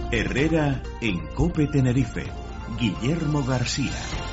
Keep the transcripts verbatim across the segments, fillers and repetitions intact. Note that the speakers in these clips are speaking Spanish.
Herrera en COPE Tenerife. Guillermo García.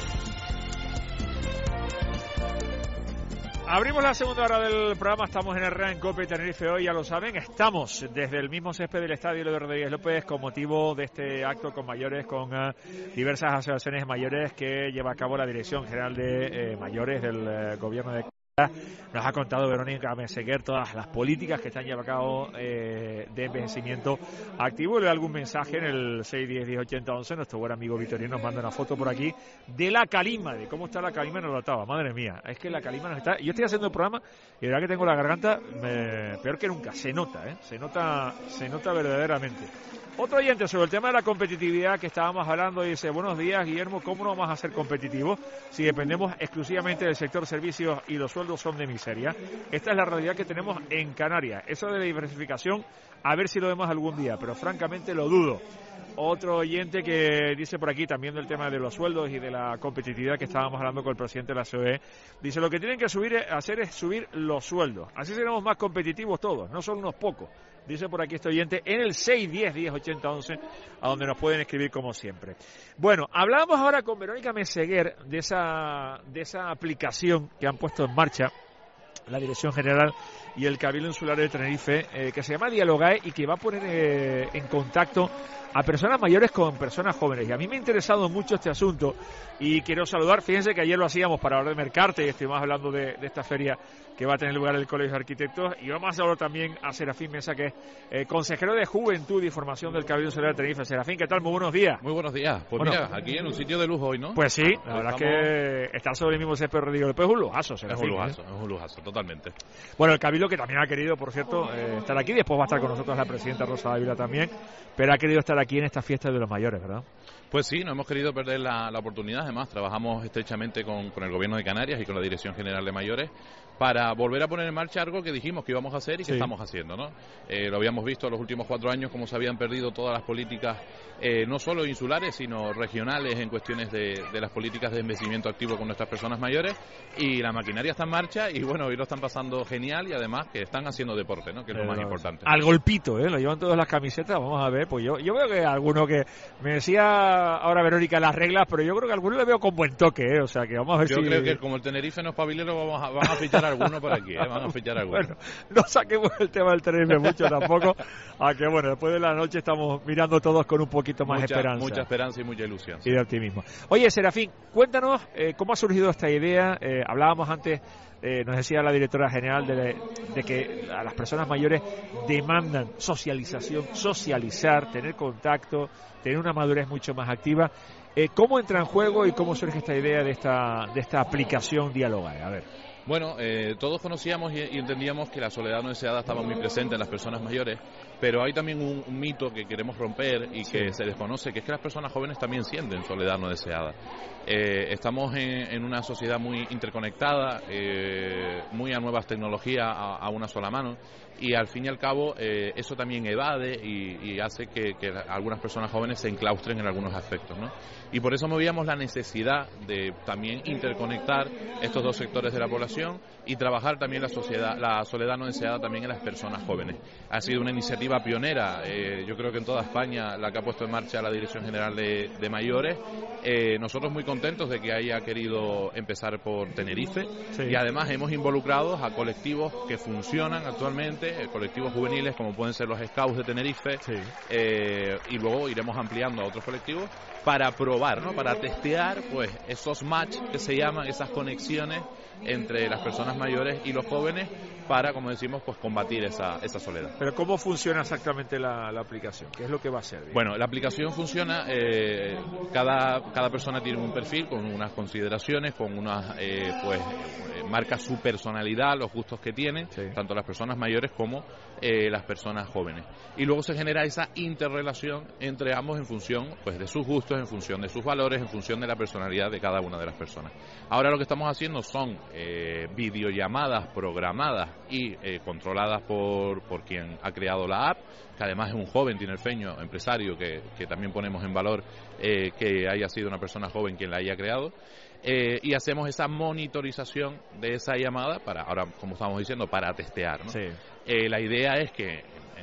Abrimos la segunda hora del programa, estamos en Herrera en COPE Tenerife hoy, ya lo saben, estamos desde el mismo césped del Estadio de Rodríguez López con motivo de este acto con mayores, con uh, diversas asociaciones de mayores que lleva a cabo la Dirección General de eh, Mayores del uh, Gobierno de Nos ha contado Verónica Meseguer todas las políticas que están llevando a cabo eh, de envejecimiento activo. Le doy algún mensaje en el seis diez diez ochenta once. Nuestro buen amigo Vitorino nos manda una foto por aquí de la calima, de cómo está la calima. Nos lo estaba, madre mía, es que la calima nos está. Yo estoy haciendo el programa y la verdad que tengo la garganta me... peor que nunca. Se nota, ¿eh? se nota, se nota verdaderamente. Otro oyente sobre el tema de la competitividad que estábamos hablando dice: buenos días, Guillermo, ¿cómo no vamos a ser competitivos si dependemos exclusivamente del sector servicios y los sueldos son de miseria? Esta es la realidad que tenemos en Canarias. Eso de la diversificación, a ver si lo vemos algún día, pero francamente lo dudo. Otro oyente que dice por aquí también del tema de los sueldos y de la competitividad que estábamos hablando con el presidente de la C O E, dice: lo que tienen que subir hacer es subir los sueldos, así seremos más competitivos todos, no son unos pocos. Dice por aquí este oyente en el seis diez diez ochenta once, a donde nos pueden escribir como siempre. Bueno, hablábamos ahora con Verónica Meseguer de esa, de esa aplicación que han puesto en marcha la Dirección General y el Cabildo Insular de Tenerife, eh, que se llama Dialogae y que va a poner eh, en contacto a personas mayores con personas jóvenes. Y a mí me ha interesado mucho este asunto y quiero saludar, fíjense que ayer lo hacíamos para hablar de Mercarte y estuvimos hablando de, de esta feria que va a tener lugar en el Colegio de Arquitectos, y vamos a saludar también a Serafín Mesa, que es eh, consejero de Juventud y Formación del Cabildo Insular de Tenerife. Serafín, ¿qué tal? Muy buenos días. Muy buenos días. Pues bueno, mira, aquí en un sitio de lujo hoy, ¿no? Pues sí, la pues verdad estamos... es que estar sobre el mismo césped Rodrigo López es un lujazo, Serafín. Es un lujazo, ¿eh? es un lujazo, totalmente. Bueno, el Cabildo, que también ha querido, por cierto, eh, estar aquí, después va a estar con nosotros la presidenta Rosa Dávila también, pero ha querido estar aquí en esta fiesta de los mayores, ¿verdad? Pues sí, no hemos querido perder la, la oportunidad. Además, trabajamos estrechamente con, con el Gobierno de Canarias y con la Dirección General de Mayores para volver a poner en marcha algo que dijimos que íbamos a hacer y que sí. estamos haciendo, ¿no? Eh, lo habíamos visto en los últimos cuatro años, cómo se habían perdido todas las políticas, eh, no solo insulares, sino regionales en cuestiones de, de las políticas de envejecimiento activo con nuestras personas mayores, y la maquinaria está en marcha y bueno, hoy lo están pasando genial y además que están haciendo deporte, ¿no? Que es lo más importante. Al golpito, ¿eh? Lo llevan todas las camisetas, vamos a ver, pues yo, yo veo que alguno que me decía ahora Verónica las reglas, pero yo creo que alguno le veo con buen toque, ¿eh? O sea que vamos a ver yo si... Yo creo que como el Tenerife no es pabilero, vamos a, vamos a fichar alguno por aquí, ¿eh? Vamos a fichar alguno. Bueno, no saquemos el tema del Tenerife mucho tampoco, a que bueno, después de la noche estamos mirando todos con un poquito más mucha, esperanza. Mucha esperanza y mucha ilusión. Y de optimismo. Oye, Serafín, cuéntanos eh, cómo ha surgido esta idea. Eh, hablábamos antes, eh, nos decía la directora general de, de que a las personas mayores demandan socialización, socializar, tener contacto, tener una madurez mucho más activa. Eh, ¿Cómo entra en juego y cómo surge esta idea de esta, de esta aplicación Dialogae? A ver. Bueno, eh, todos conocíamos y, y entendíamos que la soledad no deseada estaba muy presente en las personas mayores, pero hay también un, un mito que queremos romper y que sí. se desconoce, que es que las personas jóvenes también sienten soledad no deseada. Eh, estamos en, en una sociedad muy interconectada, eh, muy a nuevas tecnologías a, a una sola mano, y al fin y al cabo eh, eso también evade y, y hace que, que algunas personas jóvenes se enclaustren en algunos aspectos, ¿no? Y por eso movíamos la necesidad de también interconectar estos dos sectores de la población y trabajar también la sociedad, la soledad no deseada también en las personas jóvenes. Ha sido una iniciativa pionera, eh, yo creo que en toda España, la que ha puesto en marcha la Dirección General de, de Mayores. Eh, nosotros muy contentos de que haya querido empezar por Tenerife, sí. y además hemos involucrado a colectivos que funcionan actualmente, eh, colectivos juveniles como pueden ser los Scouts de Tenerife, sí. eh, y luego iremos ampliando a otros colectivos para probar, ¿no? Para testear pues esos match que se llaman, esas conexiones entre las personas mayores y los jóvenes para, como decimos, pues combatir esa, esa soledad. Pero ¿cómo funciona exactamente la, la aplicación? ¿Qué es lo que va a hacer? Digamos? Bueno, la aplicación funciona, eh, cada, cada persona tiene un perfil con unas consideraciones, con unas, eh, pues, eh, marca su personalidad, los gustos que tienen, sí. tanto las personas mayores como eh, las personas jóvenes. Y luego se genera esa interrelación entre ambos en función, pues, de sus gustos, en función de sus valores, en función de la personalidad de cada una de las personas. Ahora lo que estamos haciendo son eh, videollamadas programadas y eh, controladas por, por quien ha creado la app, que además es un joven tinerfeño empresario que, que también ponemos en valor eh, que haya sido una persona joven quien la haya creado, eh, y hacemos esa monitorización de esa llamada para, ahora como estamos diciendo, para testear, ¿no? Sí. Eh, la idea es que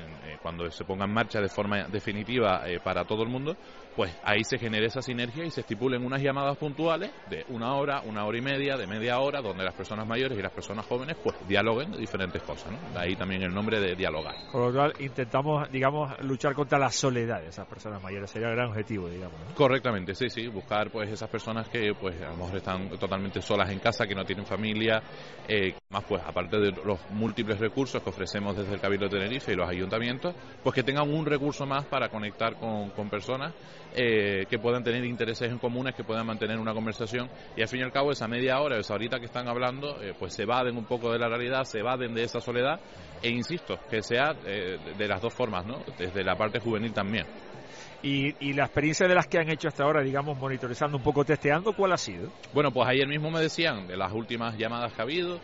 cuando se ponga en marcha de forma definitiva eh, para todo el mundo, pues ahí se genere esa sinergia y se estipulen unas llamadas puntuales de una hora, una hora y media, de media hora, donde las personas mayores y las personas jóvenes pues dialoguen de diferentes cosas, ¿no? De ahí también el nombre de dialogar. Con lo cual intentamos, digamos, luchar contra la soledad de esas personas mayores, sería el gran objetivo, digamos, ¿no? Correctamente, sí, sí, buscar pues esas personas que pues a lo mejor están totalmente solas en casa, que no tienen familia, eh, más pues aparte de los múltiples recursos que ofrecemos desde el Cabildo de Tenerife y los ayuntamientos, pues que tengan un recurso más para conectar con, con personas eh, que puedan tener intereses en comunes, que puedan mantener una conversación y al fin y al cabo esa media hora, esa horita que están hablando, eh, pues se evaden un poco de la realidad, se evaden de esa soledad e insisto, que sea eh, de las dos formas, ¿no? Desde la parte juvenil también. Y, y la experiencia de las que han hecho hasta ahora, digamos, monitorizando un poco, testeando, ¿cuál ha sido? Bueno, pues ayer mismo me decían de las últimas llamadas que ha habido,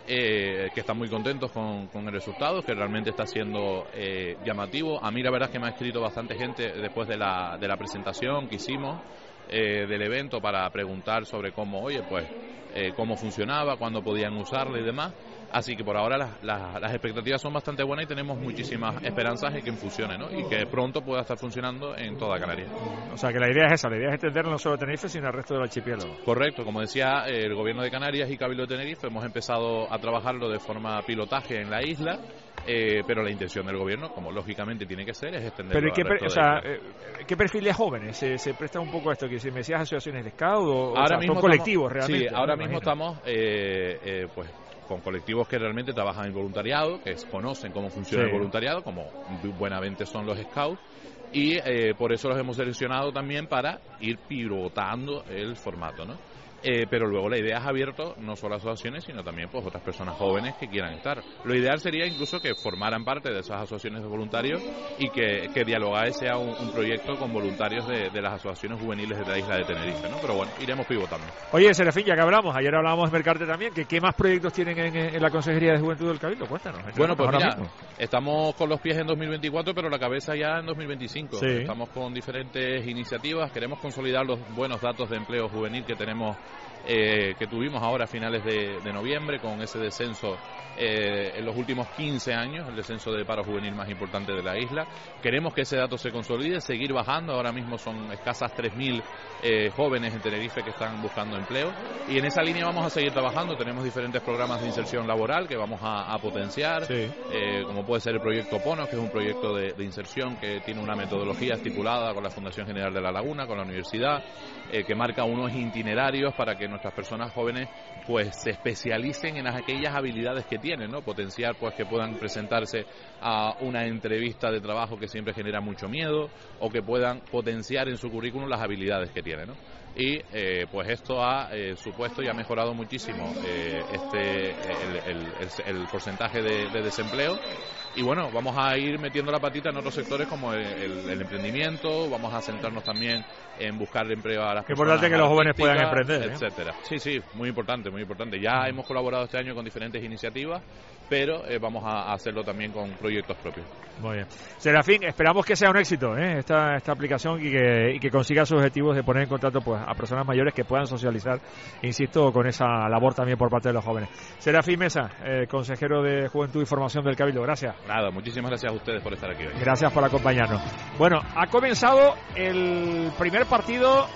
eh, que están muy contentos con, con el resultado, que realmente está siendo eh, llamativo. A mí la verdad es que me ha escrito bastante gente después de la, de la presentación que hicimos eh, del evento para preguntar sobre cómo, oye, pues, eh, cómo funcionaba, cuándo podían usarlo y demás. Así que por ahora las, las, las expectativas son bastante buenas y tenemos muchísimas esperanzas de que funcione, ¿no? Y que pronto pueda estar funcionando en toda Canarias. O sea que la idea es esa, la idea es extenderlo no solo a Tenerife sino al resto del archipiélago. Correcto, como decía el Gobierno de Canarias y Cabildo de Tenerife hemos empezado a trabajarlo de forma pilotaje en la isla, eh, pero la intención del Gobierno, como lógicamente tiene que ser, es extenderlo pero ¿y qué, al resto o de sea, la isla. eh, ¿qué perfil de jóvenes se, se presta un poco a esto? Que si me decías asociaciones de scout o, ahora o sea, mismo son colectivos estamos, realmente. Sí, ahora ¿no? mismo estamos eh, eh, pues con colectivos que realmente trabajan en voluntariado, que conocen cómo funciona sí. el voluntariado, como buenamente son los scouts, y eh, por eso los hemos seleccionado también para ir pilotando el formato, ¿no? Eh, pero luego la idea es abierto no solo a asociaciones, sino también pues otras personas jóvenes que quieran estar. Lo ideal sería incluso que formaran parte de esas asociaciones de voluntarios y que, que Dialogae sea un, un proyecto con voluntarios de, de las asociaciones juveniles de la isla de Tenerife, ¿no? Pero bueno, iremos pivotando. Oye, Serafín, ya que hablamos, ayer hablábamos de Mercarte también, que ¿qué más proyectos tienen en, en la Consejería de Juventud del Cabildo? Cuéntanos. Bueno, pues mira, mismo. estamos con los pies en dos mil veinticuatro, pero la cabeza ya en dos mil veinticinco. Sí. Estamos con diferentes iniciativas, queremos consolidar los buenos datos de empleo juvenil que tenemos Eh, que tuvimos ahora a finales de, de noviembre con ese descenso eh, en los últimos quince años, el descenso de paro juvenil más importante de la isla. Queremos que ese dato se consolide, seguir bajando. Ahora mismo son escasas tres mil eh, jóvenes en Tenerife que están buscando empleo y en esa línea vamos a seguir trabajando. Tenemos diferentes programas de inserción laboral que vamos a, a potenciar, sí. eh, como puede ser el proyecto PONOS, que es un proyecto de, de inserción que tiene una metodología estipulada con la Fundación General de La Laguna, con la universidad, eh, que marca unos itinerarios para que nuestras personas jóvenes pues se especialicen en aquellas habilidades que tienen, ¿no? Potenciar pues que puedan presentarse a una entrevista de trabajo que siempre genera mucho miedo, o que puedan potenciar en su currículum las habilidades que tienen, ¿no? Y eh, pues esto ha eh, supuesto y ha mejorado muchísimo eh, este el, el, el, el porcentaje de, de desempleo. Y bueno, vamos a ir metiendo la patita en otros sectores como el, el, el emprendimiento, vamos a centrarnos también en buscar empleo a las Qué personas importante que los jóvenes puedan emprender, ¿eh? etcétera. Sí, sí, muy importante, muy importante. Ya hemos colaborado este año con diferentes iniciativas, pero eh, vamos a hacerlo también con proyectos propios. Muy bien. Serafín, esperamos que sea un éxito, ¿eh? esta, esta aplicación y que, y que consiga sus objetivos de poner en contacto pues a personas mayores que puedan socializar, insisto, con esa labor también por parte de los jóvenes. Serafín Mesa, eh, consejero de Juventud y Formación del Cabildo, gracias. Nada, muchísimas gracias a ustedes por estar aquí hoy. Gracias por acompañarnos. Bueno, ha comenzado el primer partido.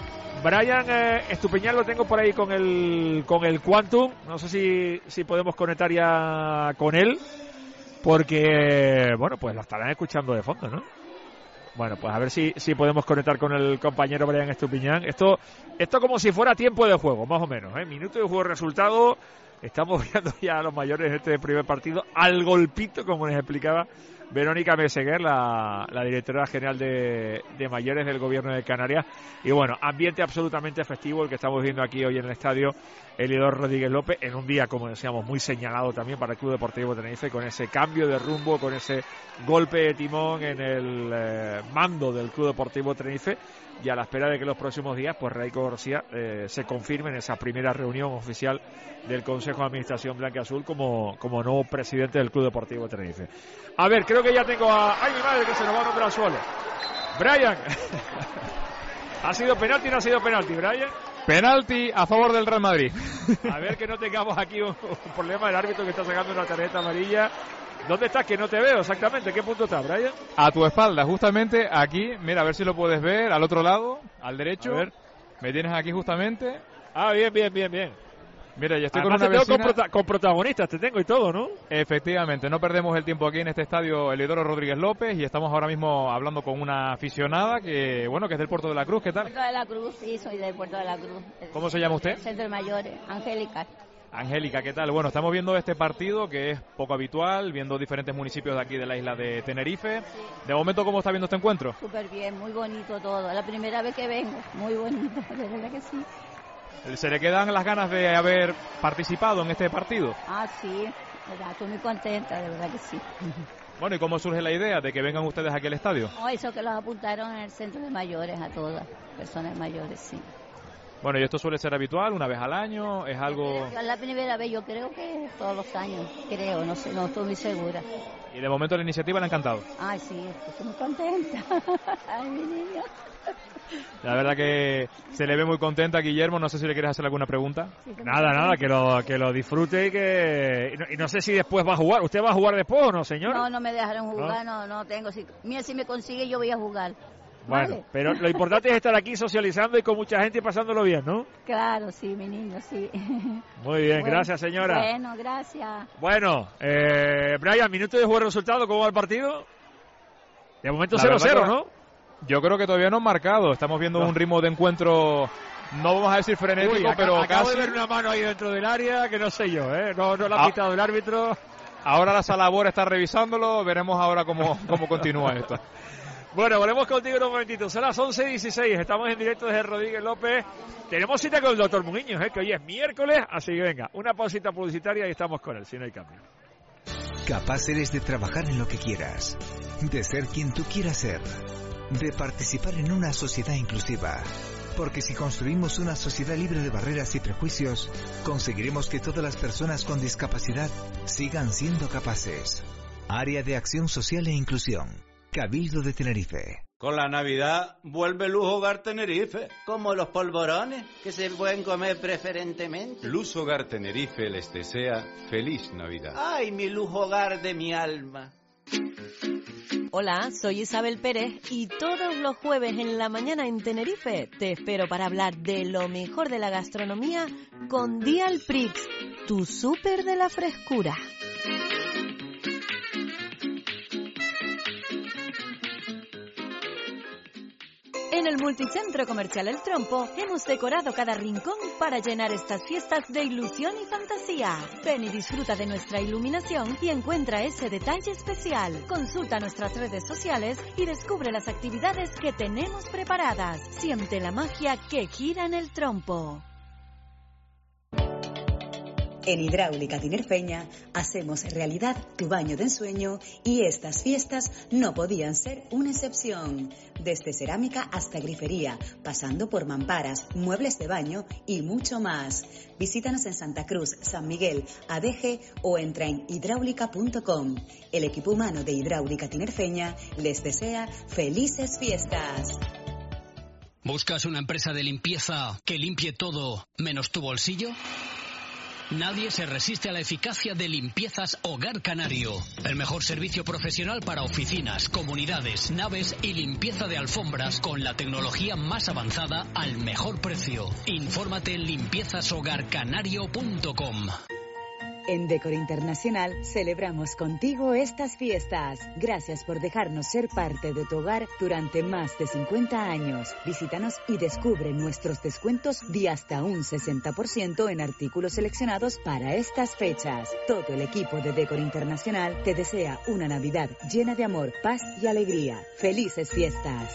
Brian eh, Estupiñán lo tengo por ahí con el con el Quantum. No sé si, si podemos conectar ya con él, porque, bueno, pues lo estarán escuchando de fondo, ¿no? Bueno, pues a ver si, si podemos conectar con el compañero Brian Estupiñán. Esto, esto como si fuera tiempo de juego, más o menos, ¿eh? Minuto de juego, resultado. Estamos viendo ya a los mayores de este primer partido al golpito, como les explicaba Verónica Meseguer, la, la directora general de, de mayores del Gobierno de Canarias. Y bueno, ambiente absolutamente festivo el que estamos viendo aquí hoy en el estadio Heliodoro Rodríguez López, en un día, como decíamos, muy señalado también para el Club Deportivo Tenerife, con ese cambio de rumbo, con ese golpe de timón en el eh, mando del Club Deportivo Tenerife, y a la espera de que los próximos días pues Raico García eh, se confirme en esa primera reunión oficial del Consejo de Administración Blanquiazul como, como nuevo presidente del Club Deportivo Tenerife. A ver, creo que ya tengo a... ¡Ay, mi madre, que se nos va a nombrar suelo! Brian, ¿ha sido penalti o no ha sido penalti, Brian? Penalti a favor del Real Madrid. A ver que no tengamos aquí un, un problema del árbitro que está sacando una tarjeta amarilla. ¿Dónde estás? Que no te veo exactamente. ¿Qué punto está, Brian? A tu espalda, justamente aquí. Mira, a ver si lo puedes ver. Al otro lado, al derecho. A ver. Me tienes aquí justamente. Ah, bien, bien, bien, bien. Mira, ya estoy Además con una te tengo vecina. con, prota- con protagonistas, te tengo y todo, ¿no? Efectivamente, no perdemos el tiempo aquí en este estadio Elidoro Rodríguez López y estamos ahora mismo hablando con una aficionada que, bueno, que es del Puerto de la Cruz. ¿Qué tal? Puerto de la Cruz, sí, soy del Puerto de la Cruz. ¿Cómo se llama usted? Centro de Mayores, Angélica. Angélica, ¿qué tal? Bueno, estamos viendo este partido que es poco habitual, viendo diferentes municipios de aquí de la isla de Tenerife. De momento, ¿cómo está viendo este encuentro? Súper bien, muy bonito todo. La primera vez que vengo, muy bonito, de verdad que sí. ¿Se le quedan las ganas de haber participado en este partido? Ah, sí, verdad, estoy muy contenta, de verdad que sí. Bueno, ¿y cómo surge la idea de que vengan ustedes aquí al estadio? Oh, eso que los apuntaron en el Centro de Mayores a todas, personas mayores, sí. Bueno, y esto suele ser habitual, una vez al año, es algo... Es la primera vez, yo creo que todos los años, creo, no sé, no estoy muy segura. Y de momento la iniciativa le ha encantado. Ay, sí, estoy muy contenta. Ay, mi niño. La verdad que se le ve muy contenta, Guillermo. No sé si le quieres hacer alguna pregunta. Sí, estoy muy Nada, contenta. nada, que lo, que lo disfrute y que... Y no, y no sé si después va a jugar. ¿Usted va a jugar después o no, señor? No, no me dejaron jugar, no, no tengo. Si, mira, si me consigue yo voy a jugar. Bueno, ¿Vale? pero lo importante es estar aquí socializando y con mucha gente y pasándolo bien, ¿no? Claro, sí, mi niño, sí. Muy bien, Bueno, gracias, señora. Bueno, gracias. Bueno, eh, Brian, minuto de juego resultado, ¿cómo va el partido? De momento La cero verdad cero, que- ¿no? Yo creo que todavía no han marcado. Estamos viendo No. un ritmo de encuentro, no vamos a decir frenético, Uy, aca- pero acabo casi. de ver una mano ahí dentro del área que no sé yo, ¿eh? No, no la ha Ah. pitado el árbitro. Ahora la Salabora está revisándolo. Veremos ahora cómo, cómo continúa esto. Bueno, volvemos contigo en un momentito. Son las once y dieciséis. Estamos en directo desde Rodríguez López. Tenemos cita con el doctor Muñiz, ¿eh? Que hoy es miércoles. Así que venga, una pausita publicitaria y estamos con él, si no hay cambio. Capaz eres de trabajar en lo que quieras, de ser quien tú quieras ser, de participar en una sociedad inclusiva. Porque si construimos una sociedad libre de barreras y prejuicios, conseguiremos que todas las personas con discapacidad sigan siendo capaces. Área de Acción Social e Inclusión. Cabildo de Tenerife. Con la Navidad vuelve Luz Hogar Tenerife. Como los polvorones, que se pueden comer preferentemente. Luz Hogar Tenerife les desea feliz Navidad. Ay, mi Luz Hogar de mi alma. Hola, soy Isabel Pérez y todos los jueves en la mañana en Tenerife te espero para hablar de lo mejor de la gastronomía con Dial Prix, tu súper de la frescura. En el Multicentro Comercial El Trompo hemos decorado cada rincón para llenar estas fiestas de ilusión y fantasía. Ven y disfruta de nuestra iluminación y encuentra ese detalle especial. Consulta nuestras redes sociales y descubre las actividades que tenemos preparadas. Siente la magia que gira en El Trompo. En Hidráulica Tinerfeña hacemos realidad tu baño de ensueño y estas fiestas no podían ser una excepción. Desde cerámica hasta grifería, pasando por mamparas, muebles de baño y mucho más. Visítanos en Santa Cruz, San Miguel, Adeje o entra en hidráulica punto com. El equipo humano de Hidráulica Tinerfeña les desea felices fiestas. ¿Buscas una empresa de limpieza que limpie todo menos tu bolsillo? Nadie se resiste a la eficacia de Limpiezas Hogar Canario. El mejor servicio profesional para oficinas, comunidades, naves y limpieza de alfombras con la tecnología más avanzada al mejor precio. Infórmate en limpiezas hogar canario punto com. En Decor Internacional celebramos contigo estas fiestas. Gracias por dejarnos ser parte de tu hogar durante más de cincuenta años. Visítanos y descubre nuestros descuentos de hasta un sesenta por ciento en artículos seleccionados para estas fechas. Todo el equipo de Decor Internacional te desea una Navidad llena de amor, paz y alegría. ¡Felices fiestas!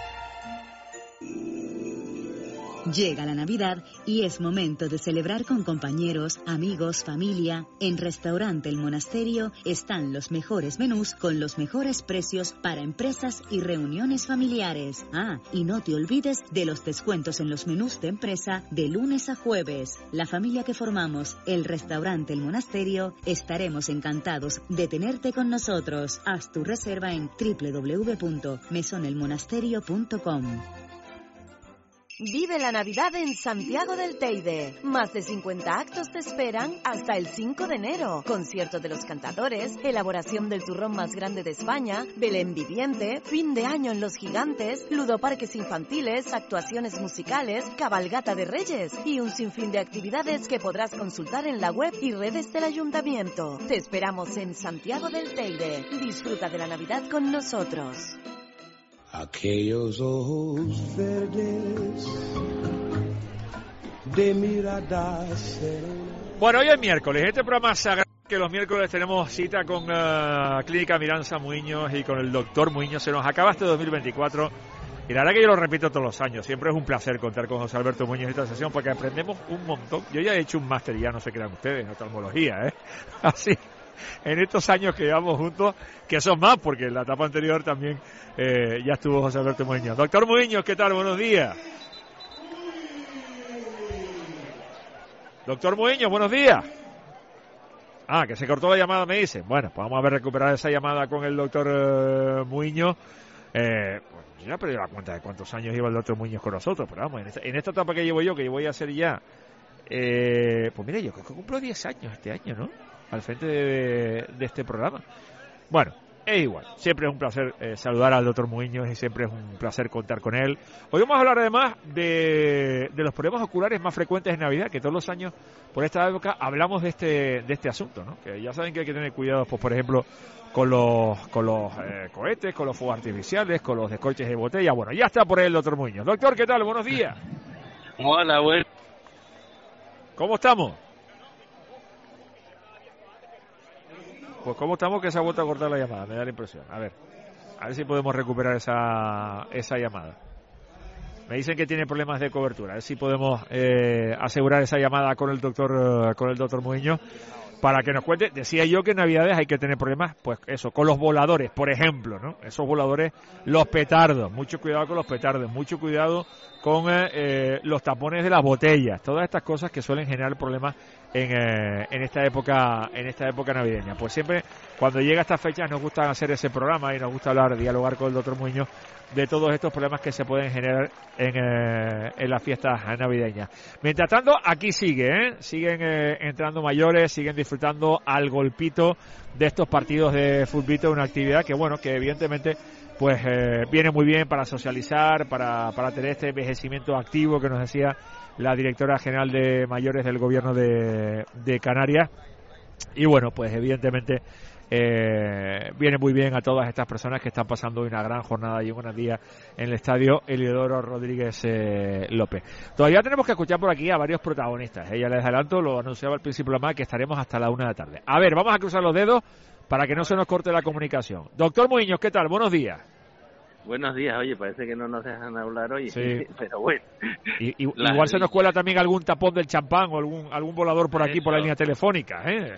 Llega la Navidad y es momento de celebrar con compañeros, amigos, familia. En Restaurante El Monasterio están los mejores menús con los mejores precios para empresas y reuniones familiares. Ah, y no te olvides de los descuentos en los menús de empresa de lunes a jueves. La familia que formamos, el Restaurante El Monasterio, estaremos encantados de tenerte con nosotros. Haz tu reserva en doble u doble u doble u punto mesón el monasterio punto com. Vive la Navidad en Santiago del Teide. Más de cincuenta actos te esperan hasta el cinco de enero. Concierto de los cantadores, elaboración del turrón más grande de España, Belén viviente, fin de año en Los Gigantes, ludoparques infantiles, actuaciones musicales, cabalgata de Reyes y un sinfín de actividades que podrás consultar en la web y redes del Ayuntamiento. Te esperamos en Santiago del Teide. Disfruta de la Navidad con nosotros. Aquellos ojos verdes de mirada serena. Bueno, hoy es miércoles, este programa sagrado que los miércoles tenemos cita con uh, Clínica Miranza Muñoz y con el doctor Muñoz. Se nos acaba este dos mil veinticuatro y la verdad que yo lo repito todos los años, siempre es un placer contar con José Alberto Muñoz en esta sesión porque aprendemos un montón. Yo ya he hecho un máster y ya no se crean ustedes en oftalmología, ¿eh? Así, en estos años que llevamos juntos, que son más, porque en la etapa anterior también eh, ya estuvo José Alberto Muñoz. Doctor Muñoz, ¿qué tal? Buenos días. Doctor Muñoz, buenos días. Ah, que se cortó la llamada, me dicen. Bueno, pues vamos a ver recuperar esa llamada con el doctor uh, Muñoz. Eh, pues ya perdí la cuenta de cuántos años lleva el doctor Muñoz con nosotros, pero vamos, en esta, en esta etapa que llevo yo, que voy a hacer ya, eh, pues mire, yo creo que cumplo diez años este año, ¿no? Al frente de, de este programa. Bueno, es igual, siempre es un placer eh, saludar al doctor Muñoz y siempre es un placer contar con él. Hoy vamos a hablar además de, de los problemas oculares más frecuentes en Navidad, que todos los años por esta época hablamos de este de este asunto, ¿no? Que ya saben que hay que tener cuidado, pues por ejemplo, con los con los eh, cohetes, con los fuegos artificiales, con los descorches de botella. Bueno, ya está por ahí el doctor Muñoz. Doctor, ¿qué tal? Buenos días. Hola, bueno. ¿Cómo estamos? Pues cómo estamos que se ha vuelto a cortar la llamada, me da la impresión. A ver, a ver si podemos recuperar esa esa llamada. Me dicen que tiene problemas de cobertura, a ver si podemos eh, asegurar esa llamada con el doctor con el doctor Muñoz para que nos cuente. Decía yo que en Navidades hay que tener problemas, pues eso, con los voladores, por ejemplo, ¿no? Esos voladores, los petardos, mucho cuidado con los petardos, mucho cuidado con eh, los tapones de las botellas, todas estas cosas que suelen generar problemas en, eh, en esta época en esta época navideña. Pues siempre cuando llega estas fechas nos gusta hacer ese programa y nos gusta hablar, dialogar con el doctor Muñoz de todos estos problemas que se pueden generar en, eh, en las fiestas navideñas. Mientras tanto, aquí sigue, ¿eh? siguen eh, entrando mayores, siguen disfrutando al golpito de estos partidos de futbito, una actividad que, bueno, que evidentemente pues eh, viene muy bien para socializar, para, para tener este envejecimiento activo que nos decía la directora general de mayores del gobierno de, de Canarias. Y bueno, pues evidentemente eh, viene muy bien a todas estas personas que están pasando hoy una gran jornada y un gran día en el estadio Eliodoro Rodríguez eh, López. Todavía tenemos que escuchar por aquí a varios protagonistas, ¿eh? Ya les adelanto, lo anunciaba al principio de la que estaremos hasta la una de la tarde. A ver, vamos a cruzar los dedos para que no se nos corte la comunicación. Doctor Muñoz, ¿qué tal? Buenos días. Buenos días, oye, parece que no nos dejan hablar hoy, sí. Pero bueno. Y, y, igual la... se nos cuela también algún tapón del champán o algún algún volador por aquí, Eso. por la línea telefónica, ¿eh?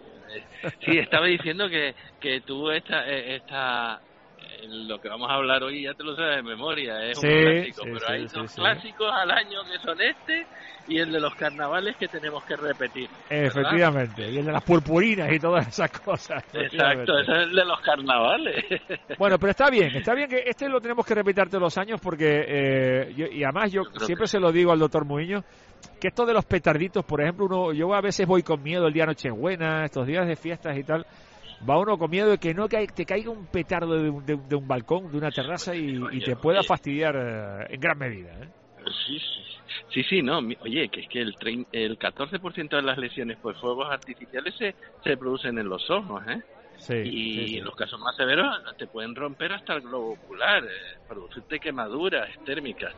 Sí, estaba diciendo que, que tú esta, esta, lo que vamos a hablar hoy ya te lo sabes de memoria, es sí, un clásico, sí, pero sí, hay sí, dos sí. clásicos al año que son este y el de los carnavales que tenemos que repetir. Efectivamente, ¿verdad? Y el de las purpurinas y todas esas cosas. Exacto, ese es el de los carnavales. Bueno, pero está bien, está bien que este lo tenemos que repetir todos los años porque, eh, yo, y además yo, yo siempre que... se lo digo al doctor Muñoz, que esto de los petarditos, por ejemplo, uno yo a veces voy con miedo el día Nochebuena, estos días de fiestas y tal, va uno con miedo de que no ca- te caiga un petardo de un, de, de un balcón, de una terraza y, oye, y te pueda oye. fastidiar eh, en gran medida, ¿eh? Sí, sí, sí, sí, no, oye, que es que el, trein, el catorce por ciento de las lesiones por fuegos artificiales se, se producen en los ojos, ¿eh? Sí, y sí, sí. en los casos más severos te pueden romper hasta el globo ocular, eh, producirte quemaduras térmicas.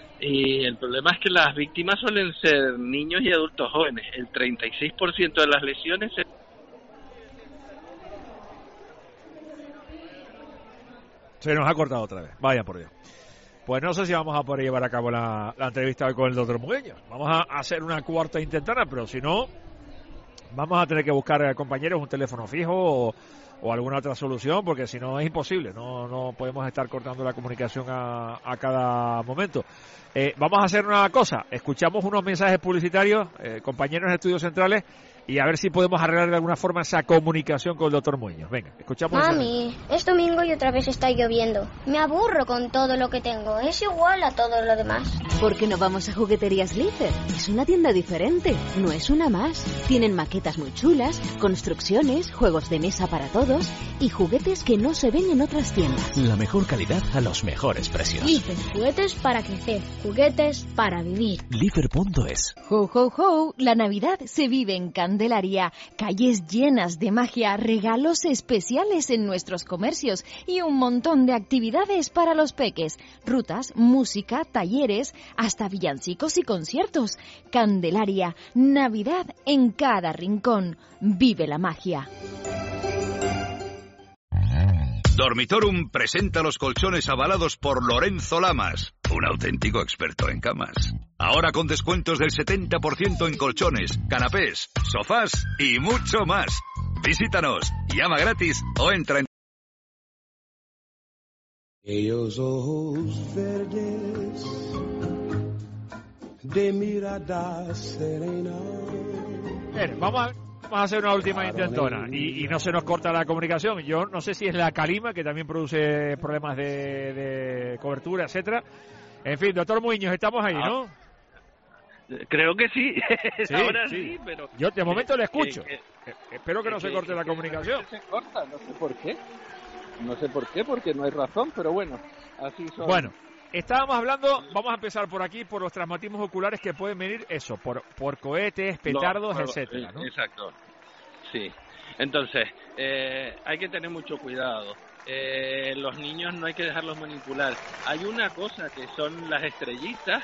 Y el problema es que las víctimas suelen ser niños y adultos jóvenes. El treinta y seis por ciento de las lesiones se... Se nos ha cortado otra vez, vaya por Dios. Pues no sé si vamos a poder llevar a cabo la, la entrevista hoy con el doctor Muñoz. Vamos a hacer una cuarta intentona, pero si no, vamos a tener que buscar, eh, compañeros, un teléfono fijo o, o alguna otra solución, porque si no es imposible, no no podemos estar cortando la comunicación a, a cada momento. Eh, vamos a hacer una cosa, escuchamos unos mensajes publicitarios, eh, compañeros de Estudios Centrales, y a ver si podemos arreglar de alguna forma esa comunicación con el doctor Muñoz. Venga, escuchamos. Mami, es domingo y otra vez está lloviendo. Me aburro con todo lo que tengo. Es igual a todo lo demás. ¿Por qué no vamos a Jugueterías Lícer? Es una tienda diferente, no es una más. Tienen maquetas muy chulas, construcciones, juegos de mesa para todos y juguetes que no se ven en otras tiendas. La mejor calidad a los mejores precios. Lícer, juguetes para crecer, juguetes para vivir. Lícer punto es. Ho, ho, ho, la Navidad se vive en Candelaria. Calles llenas de magia, regalos especiales en nuestros comercios y un montón de actividades para los peques. Rutas, música, talleres, hasta villancicos y conciertos. Candelaria, Navidad en cada rincón. Vive la magia. Dormitorum presenta los colchones avalados por Lorenzo Lamas, un auténtico experto en camas. Ahora con descuentos del setenta por ciento en colchones, canapés, sofás y mucho más. Visítanos, llama gratis o entra en... Aquellos ojos verdes de mirada serena. Bien, vamos a... Vamos a hacer una última intentona y, y no se nos corta la comunicación. Yo no sé si es la calima, que también produce problemas de, de cobertura, etcétera. En fin, doctor Muñoz, estamos ahí, ¿no? Creo que sí. Sí, Ahora sí. sí, pero... Yo de momento le escucho. Que, que, Espero que no se corte que, la que comunicación. Se corta, no sé por qué. No sé por qué, porque no hay razón, pero bueno, así son. Bueno. Estábamos hablando, vamos a empezar por aquí, por los traumatismos oculares que pueden venir, eso, por por cohetes, petardos, no, no, etcétera, ¿no? Exacto, sí. Entonces, eh, hay que tener mucho cuidado. Eh, los niños no hay que dejarlos manipular. Hay una cosa que son las estrellitas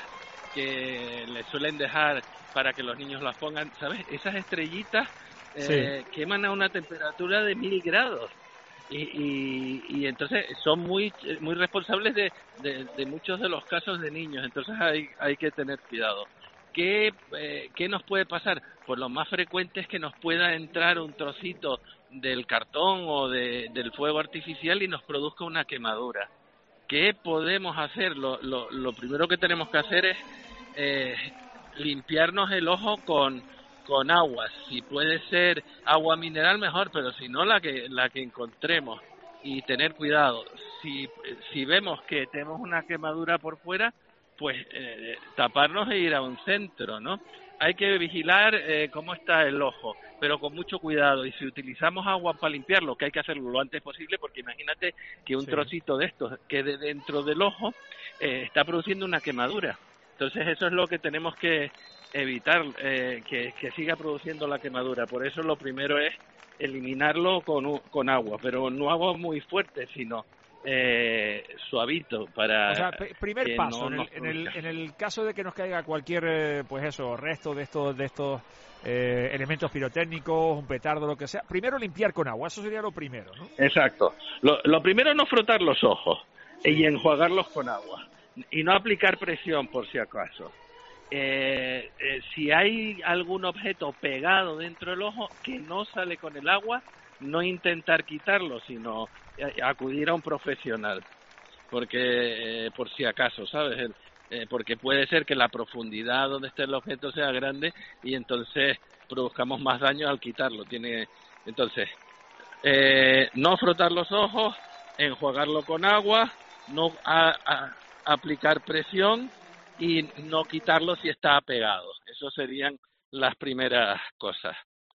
que les suelen dejar para que los niños las pongan, ¿sabes? Esas estrellitas eh, sí. queman a una temperatura de mil grados. Y, y, y entonces son muy muy responsables de, de, de muchos de los casos de niños, entonces hay hay que tener cuidado. ¿Qué, eh, ¿Qué nos puede pasar? Pues lo más frecuente es que nos pueda entrar un trocito del cartón o de, del fuego artificial y nos produzca una quemadura. ¿Qué podemos hacer? Lo, lo, lo primero que tenemos que hacer es eh, limpiarnos el ojo con con agua, si puede ser agua mineral mejor, pero si no la que la que encontremos, y tener cuidado. Si si vemos que tenemos una quemadura por fuera, pues eh, taparnos e ir a un centro, ¿no? Hay que vigilar eh, cómo está el ojo, pero con mucho cuidado, y si utilizamos agua para limpiarlo, que hay que hacerlo lo antes posible, porque imagínate que un sí. trocito de estos quede dentro del ojo, eh, está produciendo una quemadura. Entonces eso es lo que tenemos que evitar, eh, que, que siga produciendo la quemadura. Por eso lo primero es eliminarlo con, con agua, pero no agua muy fuerte, sino eh, suavito para... O sea, primer que paso, no en, el, en, el, en el caso de que nos caiga cualquier, eh, pues eso, resto de estos de estos eh, elementos pirotécnicos, un petardo, lo que sea, primero limpiar con agua, eso sería lo primero, ¿no? Exacto. Lo, lo primero es no frotar los ojos sí. y enjuagarlos con agua, y no aplicar presión por si acaso. Eh, eh, si hay algún objeto pegado dentro del ojo que no sale con el agua, no intentar quitarlo, sino eh, acudir a un profesional, porque eh, por si acaso, ¿sabes? El, eh, porque puede ser que la profundidad donde esté el objeto sea grande y entonces produzcamos más daño al quitarlo. Tiene entonces eh, no frotar los ojos, enjuagarlo con agua, no a, a, aplicar presión y no quitarlo si está pegado. Eso serían las primeras cosas.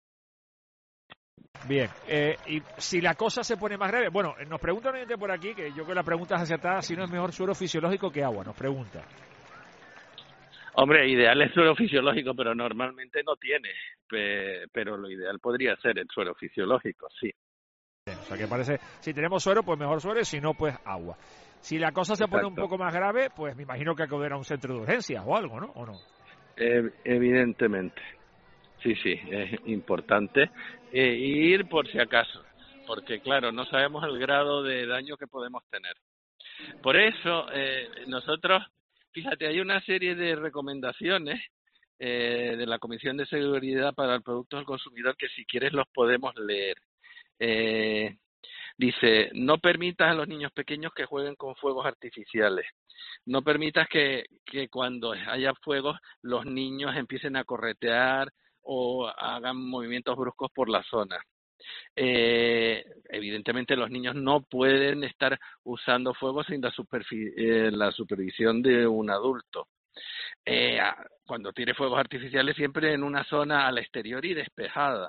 Bien, eh, y si la cosa se pone más grave, bueno, nos pregunta un oyente por aquí, que yo creo que la pregunta es acertada, si no es mejor suero fisiológico que agua, nos pregunta. Hombre, ideal es suero fisiológico, pero normalmente no tiene, pero lo ideal podría ser el suero fisiológico, sí. Bien, o sea que parece, si tenemos suero, pues mejor suero, y si no, pues agua. Si la cosa se Exacto. pone un poco más grave, pues me imagino que acudir a un centro de urgencias o algo, ¿no? ¿O no? Eh, evidentemente. Sí, sí, es importante eh, ir por si acaso, porque claro, no sabemos el grado de daño que podemos tener. Por eso, eh, nosotros, fíjate, hay una serie de recomendaciones eh, de la Comisión de Seguridad para el Producto del Consumidor que si quieres los podemos leer. Eh, Dice, no permitas a los niños pequeños que jueguen con fuegos artificiales. No permitas que, que cuando haya fuegos los niños empiecen a corretear o hagan movimientos bruscos por la zona. Eh, evidentemente los niños no pueden estar usando fuego sin la, superfi- eh, la supervisión de un adulto. Eh, cuando tire fuegos artificiales siempre en una zona al exterior y despejada.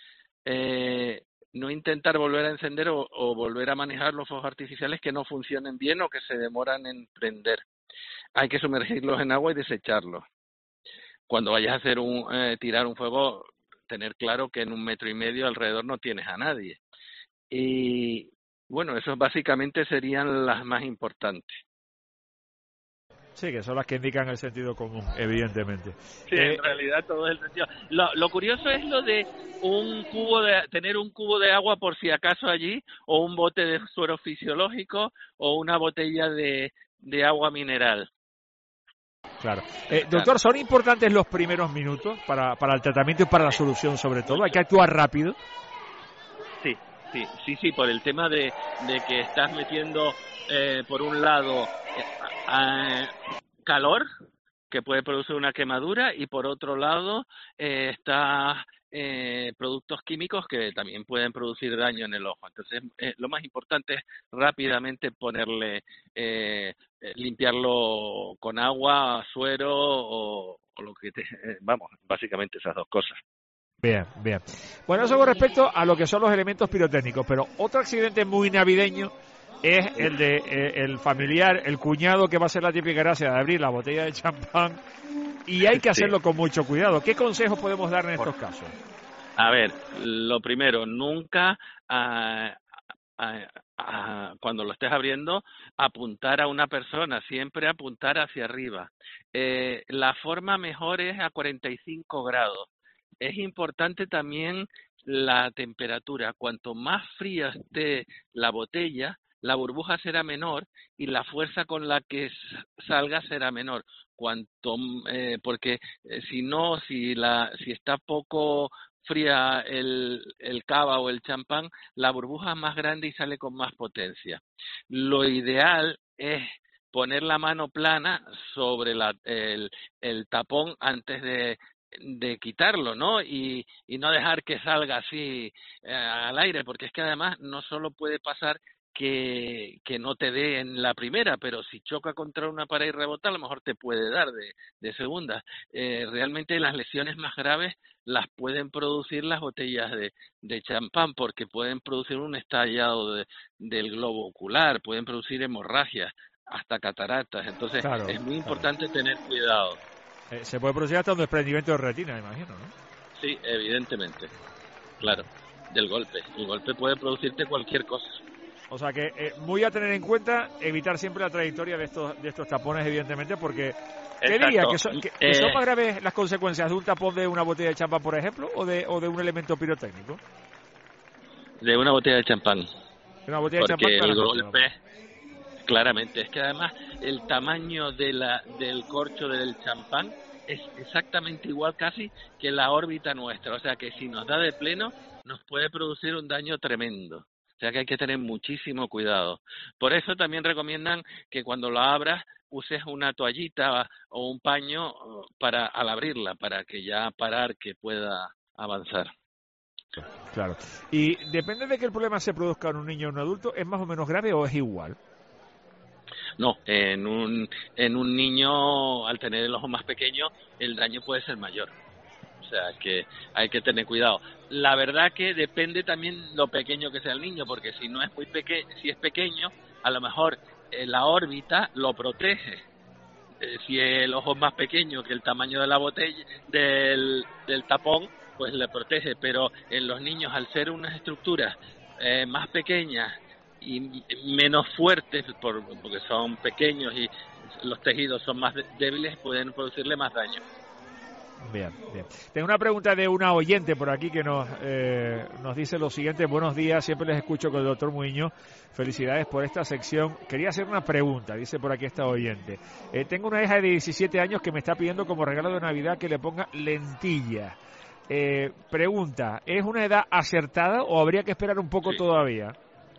Eh, no intentar volver a encender o, o volver a manejar los fuegos artificiales que no funcionen bien o que se demoran en prender. Hay que sumergirlos en agua y desecharlos. Cuando vayas a hacer un eh, tirar un fuego, tener claro que en un metro y medio alrededor no tienes a nadie. Y bueno, esos básicamente serían las más importantes. Sí, que son las que indican el sentido común, evidentemente. Sí, eh, en realidad todo es el sentido. Lo, lo curioso es lo de un cubo de tener un cubo de agua por si acaso allí, o un bote de suero fisiológico, o una botella de, de agua mineral. Claro. Eh, doctor, ¿son importantes los primeros minutos para, para el tratamiento y para la solución sobre todo? ¿Hay que actuar rápido? Sí, sí, sí, sí, por el tema de, de que estás metiendo, eh, por un lado, eh, calor, que puede producir una quemadura, y por otro lado, eh, está eh, productos químicos que también pueden producir daño en el ojo. Entonces, eh, lo más importante es rápidamente ponerle, eh, limpiarlo con agua, suero o, o lo que te, eh, vamos, básicamente esas dos cosas. Bien, bien. Bueno, eso con respecto a lo que son los elementos pirotécnicos, pero otro accidente muy navideño es el de eh, el familiar, el cuñado, que va a ser la típica gracia de abrir la botella de champán, y hay que hacerlo sí. con mucho cuidado. ¿Qué consejos podemos dar en estos casos? A ver, lo primero, nunca a, a, a, cuando lo estés abriendo, apuntar a una persona, siempre apuntar hacia arriba. Eh, la forma mejor es a cuarenta y cinco grados. Es importante también la temperatura. Cuanto más fría esté la botella, la burbuja será menor y la fuerza con la que salga será menor. Cuanto eh, porque eh, si no, si la si está poco fría el, el cava o el champán, la burbuja es más grande y sale con más potencia. Lo ideal es poner la mano plana sobre la, el, el tapón antes de de quitarlo, ¿no? Y, y no dejar que salga así eh, al aire, porque es que además no solo puede pasar que, que no te dé en la primera, pero si choca contra una pared y rebota, a lo mejor te puede dar de, de segunda. Eh, realmente las lesiones más graves las pueden producir las botellas de, de champán, porque pueden producir un estallado de, del globo ocular, pueden producir hemorragias, hasta cataratas. Entonces claro, es muy importante claro. tener cuidado. Eh, se puede producir hasta un desprendimiento de retina, me imagino, ¿no? Sí, evidentemente. Claro, del golpe. El golpe puede producirte cualquier cosa. O sea que eh, muy a tener en cuenta, evitar siempre la trayectoria de estos de estos tapones, evidentemente, porque ¿qué diría? ¿Que, son, que, eh, que son más graves las consecuencias de un tapón de una botella de champán, por ejemplo, o de o de un elemento pirotécnico? De una botella de champán. De una botella porque de champán. El golpe, claramente, es que además el tamaño de la del corcho del champán es exactamente igual casi que la órbita nuestra, o sea que si nos da de pleno nos puede producir un daño tremendo, o sea que hay que tener muchísimo cuidado. Por eso también recomiendan que cuando lo abras uses una toallita o un paño para al abrirla, para que ya parar que pueda avanzar. Claro. Y depende de que el problema se produzca en un niño o en un adulto, ¿es más o menos grave o es igual? No, en un en un niño, al tener el ojo más pequeño, el daño puede ser mayor. O sea, que hay que tener cuidado. La verdad que depende también lo pequeño que sea el niño, porque si no es muy pequeño, si es pequeño, a lo mejor eh, la órbita lo protege. Eh, si el ojo es más pequeño que el tamaño de la botella, del, del tapón, pues le protege. Pero en los niños, al ser unas estructuras eh, más pequeñas y menos fuertes, por, porque son pequeños y los tejidos son más débiles, pueden producirle más daño. Bien, bien. Tengo una pregunta de una oyente por aquí que nos eh, nos dice lo siguiente: buenos días, siempre les escucho con el doctor Muiño, felicidades por esta sección. Quería hacer una pregunta, dice por aquí esta oyente. Eh, tengo una hija de diecisiete años que me está pidiendo como regalo de Navidad que le ponga lentillas. Eh, pregunta, ¿es una edad acertada o habría que esperar un poco sí. todavía?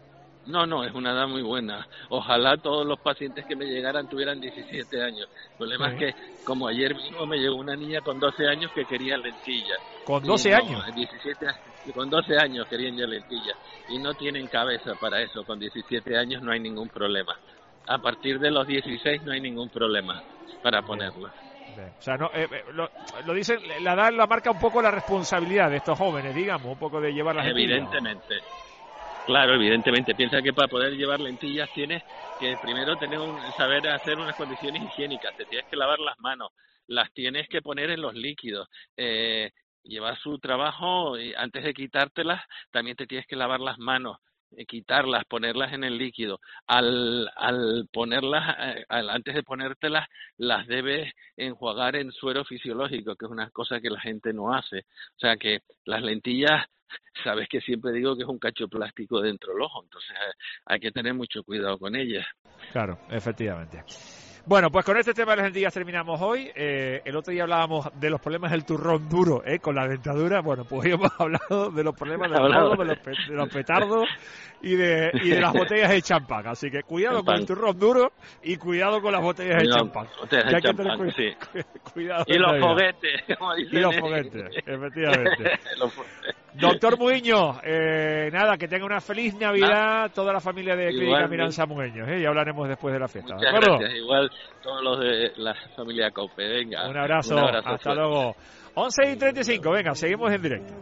No, no, es una edad muy buena. Ojalá todos los pacientes que me llegaran tuvieran diecisiete años. El problema sí. es que, como ayer mismo me llegó una niña con doce años que quería lentillas. ¿Con doce no, años? diecisiete, con doce años querían ya lentillas. Y no tienen cabeza para eso. Con diecisiete años no hay ningún problema. A partir de los dieciséis no hay ningún problema para ponerlo. O sea, no, eh, lo, lo dicen, la edad la marca un poco la responsabilidad de estos jóvenes, digamos, un poco de llevar las lentillas. Evidentemente. Claro, evidentemente. Piensa que para poder llevar lentillas tienes que primero tener un, saber hacer unas condiciones higiénicas. Te tienes que lavar las manos, las tienes que poner en los líquidos. Eh, llevar su trabajo y antes de quitártelas también te tienes que lavar las manos, eh, quitarlas, ponerlas en el líquido. Al, al ponerlas, eh, al, antes de ponértelas, las debes enjuagar en suero fisiológico, que es una cosa que la gente no hace. O sea que las lentillas, sabes que siempre digo que es un cacho plástico dentro del ojo, entonces hay que tener mucho cuidado con ellas. Claro, efectivamente. Bueno, pues con este tema de las lentillas terminamos hoy. Eh, el otro día hablábamos de los problemas del turrón duro, ¿eh? Con la dentadura. Bueno, pues hoy hemos hablado de los problemas del todo, de los, pe de los petardos y de, y de las botellas de champán. Así que cuidado champán. con el turrón duro y cuidado con las botellas de no, champán. Botellas de champán, cu sí. Cuidado. Y los foguetes, como dicen. Y los foguetes, efectivamente. Los foguetes. Doctor Muiño, eh, nada, que tenga una feliz Navidad toda la familia de Clínica Miranza Mueños, ¿eh? Y hablaremos después de la fiesta. Muchas ¿de acuerdo? Gracias, igual todos los de la familia Cope, venga. Un abrazo, un abrazo hasta fuerte. Luego. once y treinta y cinco, venga, seguimos en directo.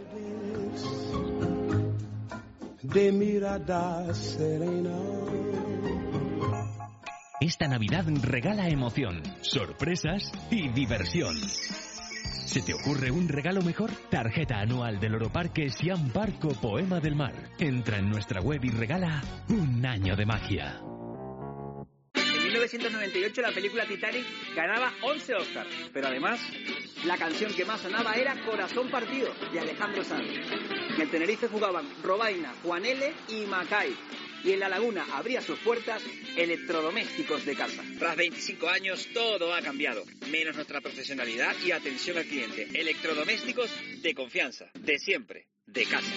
De mirada serena. Esta Navidad regala emoción, sorpresas y diversión. ¿Se te ocurre un regalo mejor? Tarjeta anual del Oroparque Siam Barco Poema del Mar. Entra en nuestra web y regala un año de magia. En mil novecientos noventa y ocho la película Titanic ganaba once Oscars, pero además la canción que más sonaba era Corazón Partido, de Alejandro Sanz. En el Tenerife jugaban Robaina, Juan L. y Macay. Y en La Laguna abría sus puertas Electrodomésticos de Casa. Tras veinticinco años todo ha cambiado, menos nuestra profesionalidad y atención al cliente. Electrodomésticos de confianza, de siempre, de casa.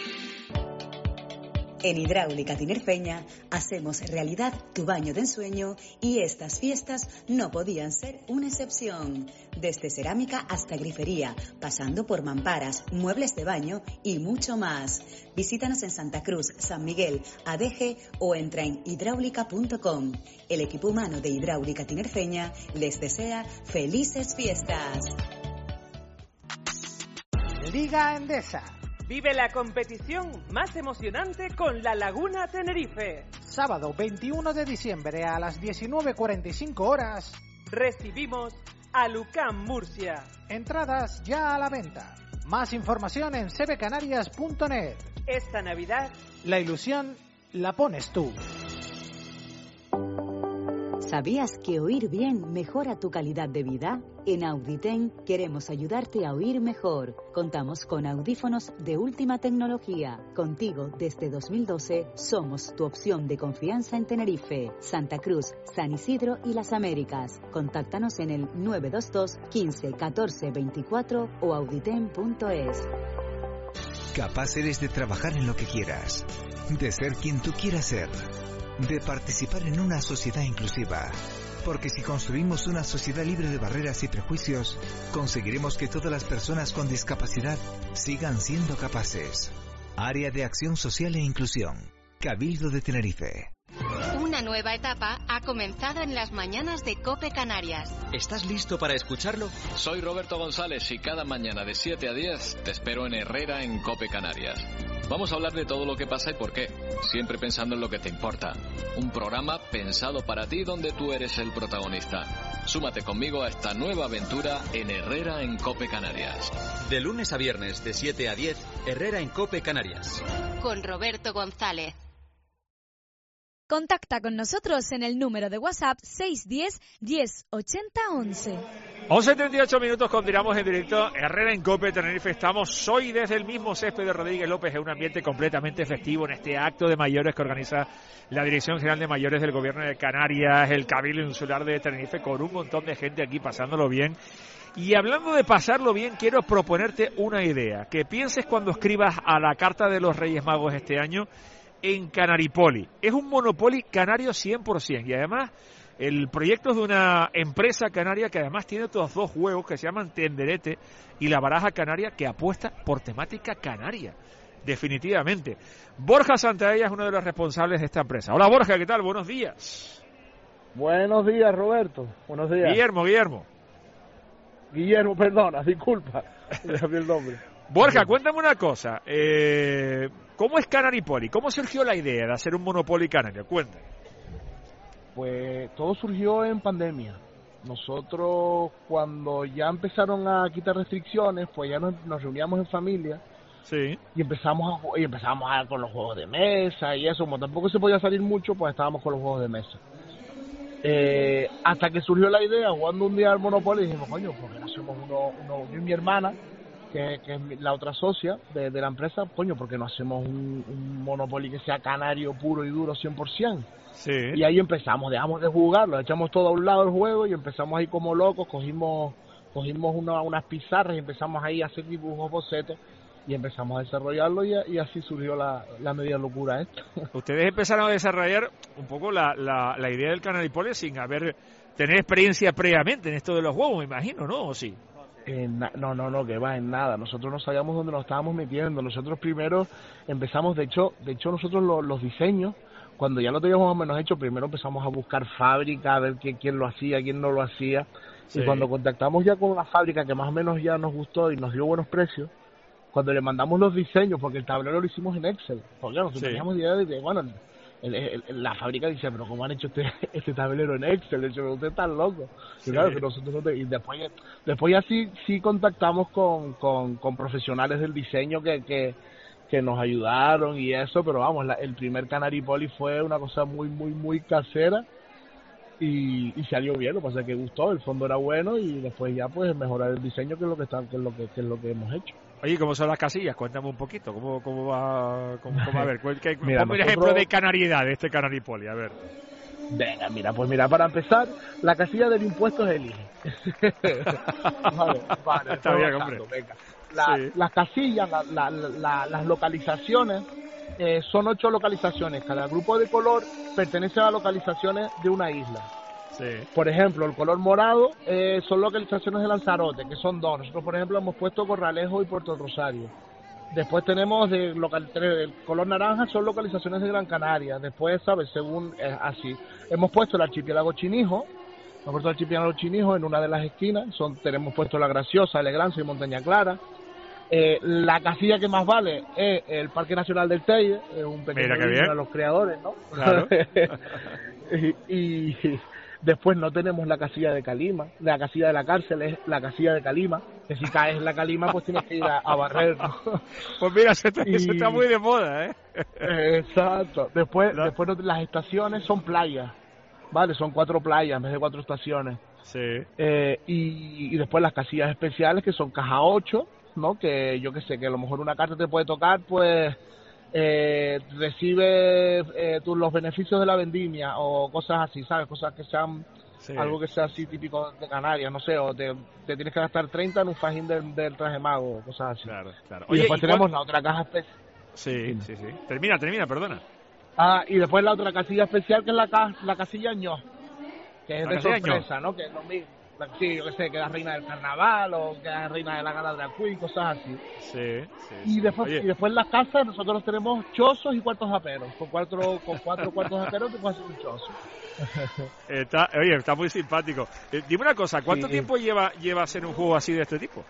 En Hidráulica Tinerfeña hacemos realidad tu baño de ensueño y estas fiestas no podían ser una excepción. Desde cerámica hasta grifería, pasando por mamparas, muebles de baño y mucho más. Visítanos en Santa Cruz, San Miguel, Adeje o entra en hidráulica punto com. El equipo humano de Hidráulica Tinerfeña les desea felices fiestas. Liga Endesa. Vive la competición más emocionante con La Laguna Tenerife. Sábado veintiuno de diciembre a las diecinueve cuarenta y cinco horas. Recibimos a Lucán Murcia. Entradas ya a la venta. Más información en c b canarias punto net. Esta Navidad, la ilusión la pones tú. ¿Sabías que oír bien mejora tu calidad de vida? En Auditen queremos ayudarte a oír mejor. Contamos con audífonos de última tecnología. Contigo desde dos mil doce somos tu opción de confianza en Tenerife, Santa Cruz, San Isidro y las Américas. Contáctanos en el nueve dos dos, quince, catorce, veinticuatro o auditen punto es. Capaz eres de trabajar en lo que quieras, de ser quien tú quieras ser, de participar en una sociedad inclusiva. Porque si construimos una sociedad libre de barreras y prejuicios, conseguiremos que todas las personas con discapacidad sigan siendo capaces. Área de Acción Social e Inclusión. Cabildo de Tenerife. Una nueva etapa ha comenzado en las mañanas de COPE Canarias. ¿Estás listo para escucharlo? Soy Roberto González y cada mañana de siete a diez te espero en Herrera en COPE Canarias. Vamos a hablar de todo lo que pasa y por qué, siempre pensando en lo que te importa. Un programa pensado para ti donde tú eres el protagonista. Súmate conmigo a esta nueva aventura en Herrera en COPE Canarias. De lunes a viernes de siete a diez, Herrera en COPE Canarias. Con Roberto González. Contacta con nosotros en el número de WhatsApp seis uno cero, diez, ochenta, once. once y treinta y ocho minutos, continuamos en directo. Herrera en COPE Tenerife. Estamos hoy desde el mismo césped de Rodríguez López en un ambiente completamente festivo en este acto de mayores que organiza la Dirección General de Mayores del Gobierno de Canarias, el Cabildo Insular de Tenerife, con un montón de gente aquí pasándolo bien. Y hablando de pasarlo bien, quiero proponerte una idea. Que pienses cuando escribas a la Carta de los Reyes Magos este año, en Canaripoli. Es un Monopoly canario cien por ciento y además el proyecto es de una empresa canaria que además tiene estos dos juegos que se llaman Tenderete y la baraja canaria, que apuesta por temática canaria, definitivamente. Borja Santaella es uno de los responsables de esta empresa. Hola Borja, ¿qué tal? Buenos días. Buenos días, Roberto. Buenos días. Guillermo, Guillermo. Guillermo, perdona, disculpa. Déjame el nombre. Borja, cuéntame una cosa. Eh, ¿Cómo es Canaripoli? ¿Cómo surgió la idea de hacer un Monopoly canario? Cuéntame. Pues todo surgió en pandemia. Nosotros, cuando ya empezaron a quitar restricciones, pues ya nos, nos reuníamos en familia. Sí. Y empezamos a, y empezamos a con los juegos de mesa y eso. Como tampoco se podía salir mucho, pues estábamos con los juegos de mesa. Eh, hasta que surgió la idea, jugando un día al Monopoly, dijimos, coño, ¿por qué no hacemos uno, uno yo y mi hermana, que, que es la otra socia de, de la empresa, coño, ¿por qué no hacemos un, un Monopoly que sea canario puro y duro cien por ciento? Sí. Y ahí empezamos, dejamos de jugar, lo echamos todo a un lado el juego y empezamos ahí como locos, cogimos cogimos una, unas pizarras y empezamos ahí a hacer dibujos, bocetos, y empezamos a desarrollarlo y, y así surgió la, la media locura esta. Ustedes empezaron a desarrollar un poco la, la, la idea del Canaripoli sin haber tener experiencia previamente en esto de los juegos, me imagino, ¿no? ¿O sí? Eh, na, no, no, no, que va en nada. Nosotros no sabíamos dónde nos estábamos metiendo. Nosotros primero empezamos, de hecho, de hecho nosotros lo, los diseños, cuando ya lo teníamos más o menos hecho, primero empezamos a buscar fábrica, a ver quién, quién lo hacía, quién no lo hacía. Sí. Y cuando contactamos ya con la fábrica que más o menos ya nos gustó y nos dio buenos precios, cuando le mandamos los diseños, porque el tablero lo hicimos en Excel, porque nosotros sí. teníamos idea de que, bueno, el, el, el, la fábrica dice, pero ¿cómo han hecho este, este tablero en Excel? De hecho, usted está loco. Sí. Y claro, que nosotros no, y después, después ya sí, sí contactamos con, con, con profesionales del diseño que, que, que nos ayudaron y eso, pero vamos, la, el primer Canaripoli fue una cosa muy, muy, muy casera y, y salió bien, lo que pasa es que gustó, el fondo era bueno y después ya pues mejorar el diseño, que es lo que está, que es lo que, que es lo que hemos hecho. Oye, ¿cómo son las casillas? Cuéntame un poquito, ¿cómo, cómo va? Cómo, cómo, a ver, ¿qué, mira, ponme un ejemplo de canariedad de este Canaripoli, a ver. Venga, mira, pues mira, para empezar, la casilla del impuesto es elige. vale, vale, está bien, hombre. Venga. La, sí. Las casillas, la, la, la, las localizaciones, eh, son ocho localizaciones. Cada grupo de color pertenece a localizaciones de una isla. Sí. Por ejemplo, el color morado eh, son localizaciones de Lanzarote, que son dos. Nosotros, por ejemplo, hemos puesto Corralejo y Puerto Rosario. Después tenemos de local, el color naranja, son localizaciones de Gran Canaria. Después, ¿sabes? Según eh, así. Hemos puesto el archipiélago Chinijo. Hemos puesto el archipiélago Chinijo en una de las esquinas. Son, tenemos puesto La Graciosa, Alegranza y Montaña Clara. Eh, la casilla que más vale es el Parque Nacional del Teide, es un pequeño himno a los creadores, ¿no? Claro. y, y después no tenemos la casilla de Calima, la casilla de la cárcel es la casilla de Calima, que si caes en la Calima pues tienes que ir a, a barrer, ¿no? Pues mira, eso está, y, eso está muy de moda, ¿eh? Exacto. Después, ¿no? después las estaciones son playas, ¿vale? Son cuatro playas en vez de cuatro estaciones. Sí. Eh, y, y después las casillas especiales, que son caja ocho, ¿no? Que yo que sé, que a lo mejor una carta te puede tocar, pues eh, recibe eh, tú, los beneficios de la vendimia o cosas así, ¿sabes? Cosas que sean, sí. Algo que sea así típico de Canarias, no sé, o te, te tienes que gastar treinta en un fajín del, del traje mago, cosas así. Claro, claro. Y Oye, después ¿y tenemos cuál? la otra caja especial. Sí, sí, sí. Termina, termina, perdona. Ah, y después la otra casilla especial, que es la, ca la casilla ño, que es la de sorpresa, ¿no? Que es lo mismo. Sí, yo que sé, que la reina del carnaval o que la reina de la gala de la Q y cosas así. Sí, sí. Y después, y después en las casas nosotros tenemos chozos y cuartos aperos. Con cuatro, con cuatro cuartos aperos te puedes hacer un chozo. Está, oye, está muy simpático. Eh, dime una cosa, ¿cuánto sí. tiempo lleva lleva hacer un juego así de este tipo?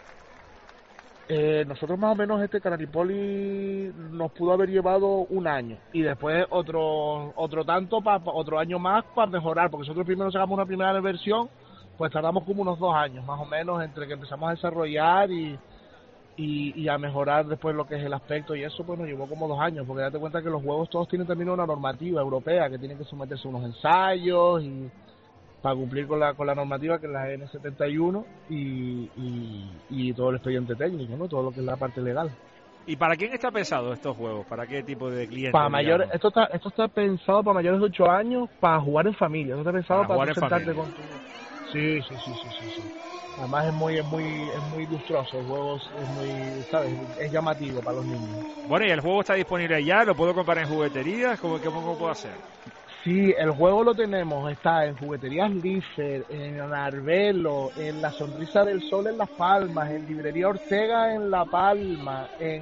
Eh, nosotros más o menos este Canaripoli nos pudo haber llevado un año y después otro otro tanto, pa, pa, otro año más para mejorar, porque nosotros primero sacamos una primera versión, pues tardamos como unos dos años más o menos entre que empezamos a desarrollar y, y, y a mejorar después lo que es el aspecto, y eso pues nos llevó como dos años, porque date cuenta que los juegos todos tienen también una normativa europea, que tienen que someterse a unos ensayos y para cumplir con la con la normativa, que es la N setenta y uno, y, y, y todo el expediente técnico, ¿no? Todo lo que es la parte legal. ¿Y para quién está pensado estos juegos? ¿Para qué tipo de clientes? Para mayores, esto está esto está pensado para mayores de ocho años, para jugar en familia. Esto está pensado para, para sentarte con tu Sí, sí, sí, sí, sí, sí. Además es muy, es muy, es muy lustroso, el juego es muy, ¿sabes? Es llamativo para los niños. Bueno, y el juego está disponible ya, lo puedo comprar en jugueterías, ¿cómo, cómo puedo hacer? Sí, el juego lo tenemos, está en Jugueterías Lífer, en Arbelo, en La Sonrisa del Sol en Las Palmas, en Librería Ortega en La Palma, en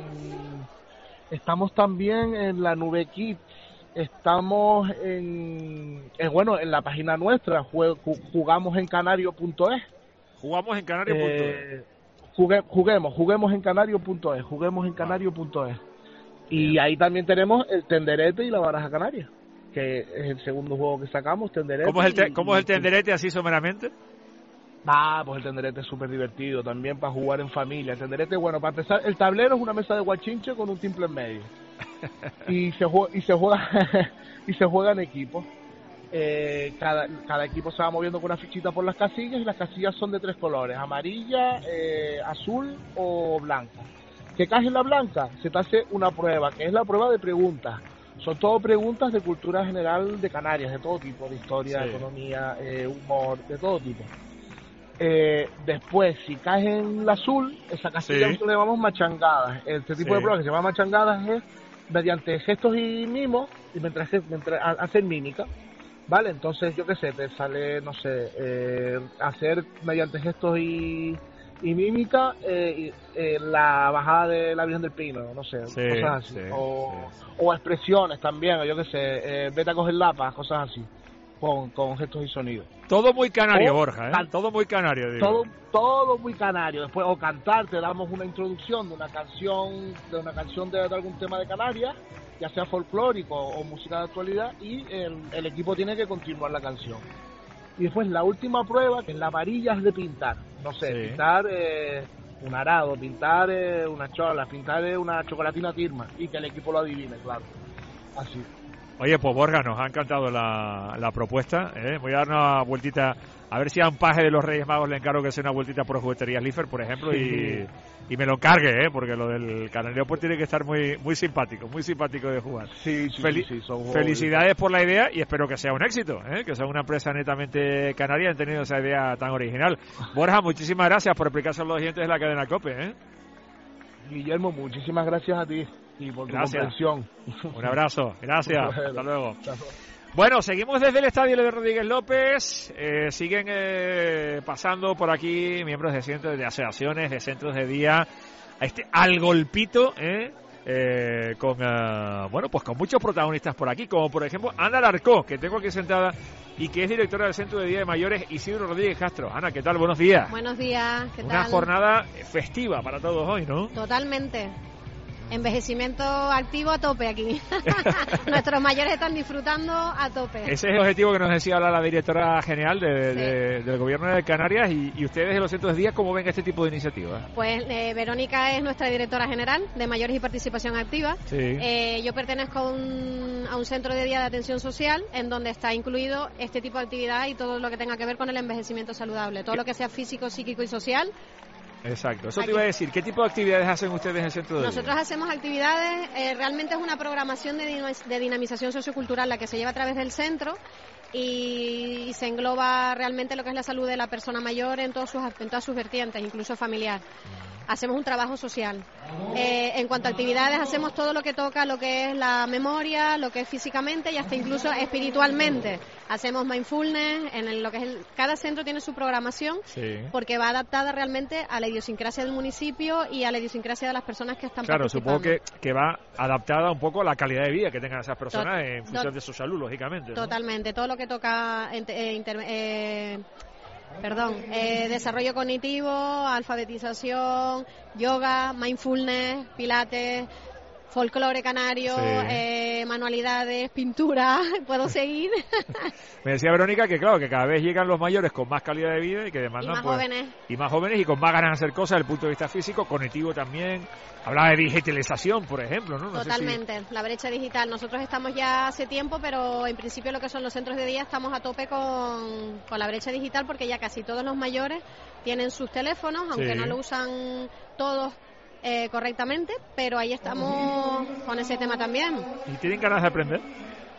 estamos también en la Nube Kids, estamos en, en bueno, en la página nuestra, jugamos en canario punto es. Jugamos en canario punto es. Eh, jugue, juguemos, juguemos en canario punto es, juguemos en canario punto es. Y Bien. Ahí también tenemos el tenderete y la baraja canaria, que es el segundo juego que sacamos, tenderete. ¿Cómo es el, te, y, ¿cómo es el tenderete así someramente? Ah, pues el tenderete es súper divertido, también para jugar en familia. El tenderete, bueno, para empezar, el tablero es una mesa de guachinche con un timple en medio. y se juega, y se juega, y se juega en equipo. Eh, cada, cada equipo se va moviendo con una fichita por las casillas y las casillas son de tres colores, amarilla, eh, azul o blanca. ¿Qué cae en la blanca? Se te hace una prueba, que es la prueba de preguntas. Son todo preguntas de cultura general de Canarias, de todo tipo, de historia, sí. economía, eh, humor, de todo tipo. Eh, después, si caes en la azul, esa casilla sí. nosotros le llamamos machangadas. Este tipo sí. de pruebas que se llama machangadas es mediante gestos y mimos, y mientras, mientras hacen mímica. Vale, entonces yo qué sé, te sale, no sé, eh, hacer mediante gestos y, y mímica eh, eh, la bajada de la Virgen del Pino, no sé, sí, cosas así. Sí, o, sí. o expresiones también, o yo qué sé, eh, vete a coger lapas, cosas así, con, con gestos y sonidos. Todo muy canario, o, Borja, ¿eh? Can- todo muy canario, digo. Todo, todo muy canario. Después, o cantar, te damos una introducción de una canción, de una canción de, de algún tema de Canarias, ya sea folclórico o música de actualidad, y el, el equipo tiene que continuar la canción. Y después la última prueba, que es la varilla, es de pintar. No sé, sí. pintar eh, un arado, pintar eh, una chola, pintar eh, una chocolatina Tirma, y que el equipo lo adivine, claro. Así. Oye, pues Borja, nos ha encantado la, la propuesta, ¿eh? Voy a dar una vueltita, a ver si a un paje de los Reyes Magos le encargo que sea una vueltita por Jugueterías Lífer, por ejemplo, sí. y, y me lo encargue, ¿eh? Porque lo del canario pues tiene que estar muy muy simpático, muy simpático de jugar. Sí, sí, Fel- sí, sí son Felicidades por la idea y espero que sea un éxito, ¿eh? Que sea una empresa netamente canaria, han tenido esa idea tan original. Borja, muchísimas gracias por explicarse a los oyentes de la cadena COPE, ¿eh? Guillermo, muchísimas gracias a ti y por tu gracias. comprensión. Un abrazo, gracias, bueno, hasta luego. Bueno, seguimos desde el estadio de Rodríguez López, eh, siguen eh, pasando por aquí miembros de cientos de asociaciones, de centros de día, este al golpito, eh, eh, con uh, bueno, pues con muchos protagonistas por aquí, como por ejemplo Ana Larcó, que tengo aquí sentada y que es directora del Centro de Día de Mayores Isidro Rodríguez Castro. Ana, ¿qué tal? Buenos días. Buenos días, ¿qué tal? Una jornada festiva para todos hoy, ¿no? Totalmente. Envejecimiento activo a tope aquí. Nuestros mayores están disfrutando a tope. Ese es el objetivo que nos decía ahora la directora general de, sí. de, del gobierno de Canarias. Y, y ustedes de los centros de día, ¿cómo ven este tipo de iniciativas? Pues eh, Verónica es nuestra directora general de mayores y participación activa. Sí. Eh, yo pertenezco a un, a un centro de día de atención social en donde está incluido este tipo de actividad y todo lo que tenga que ver con el envejecimiento saludable. Todo lo que sea físico, psíquico y social. Exacto, eso te iba a decir. ¿Qué tipo de actividades hacen ustedes en el centro de día? Nosotros hacemos actividades, eh, realmente es una programación de, dinam- de dinamización sociocultural la que se lleva a través del centro y, y se engloba realmente lo que es la salud de la persona mayor en, todos sus, en todas sus vertientes, incluso familiar. Hacemos un trabajo social. Eh, en cuanto a actividades, hacemos todo lo que toca lo que es la memoria, lo que es físicamente y hasta incluso espiritualmente. Hacemos mindfulness, en el, lo que es el, cada centro tiene su programación, sí. porque va adaptada realmente a la idiosincrasia del municipio y a la idiosincrasia de las personas que están claro, participando. Claro, supongo que, que va adaptada un poco a la calidad de vida que tengan esas personas Tot, en función tot, de su salud, lógicamente, ¿no? Totalmente, todo lo que toca eh, inter, eh, Perdón, eh, desarrollo cognitivo, alfabetización, yoga, mindfulness, pilates, folclore canario, sí. eh, manualidades, pintura, ¿puedo seguir? Me decía Verónica que claro, que cada vez llegan los mayores con más calidad de vida y que demandan y más pues, jóvenes. Y más jóvenes y con más ganas de hacer cosas desde el punto de vista físico, cognitivo también. Hablaba de digitalización, por ejemplo, ¿no? no Totalmente, sé si... la brecha digital. Nosotros estamos ya hace tiempo, pero en principio lo que son los centros de día estamos a tope con, con la brecha digital porque ya casi todos los mayores tienen sus teléfonos, aunque sí. no lo usan todos eh, correctamente, pero ahí estamos con ese tema también. ¿Y tienen ganas de aprender?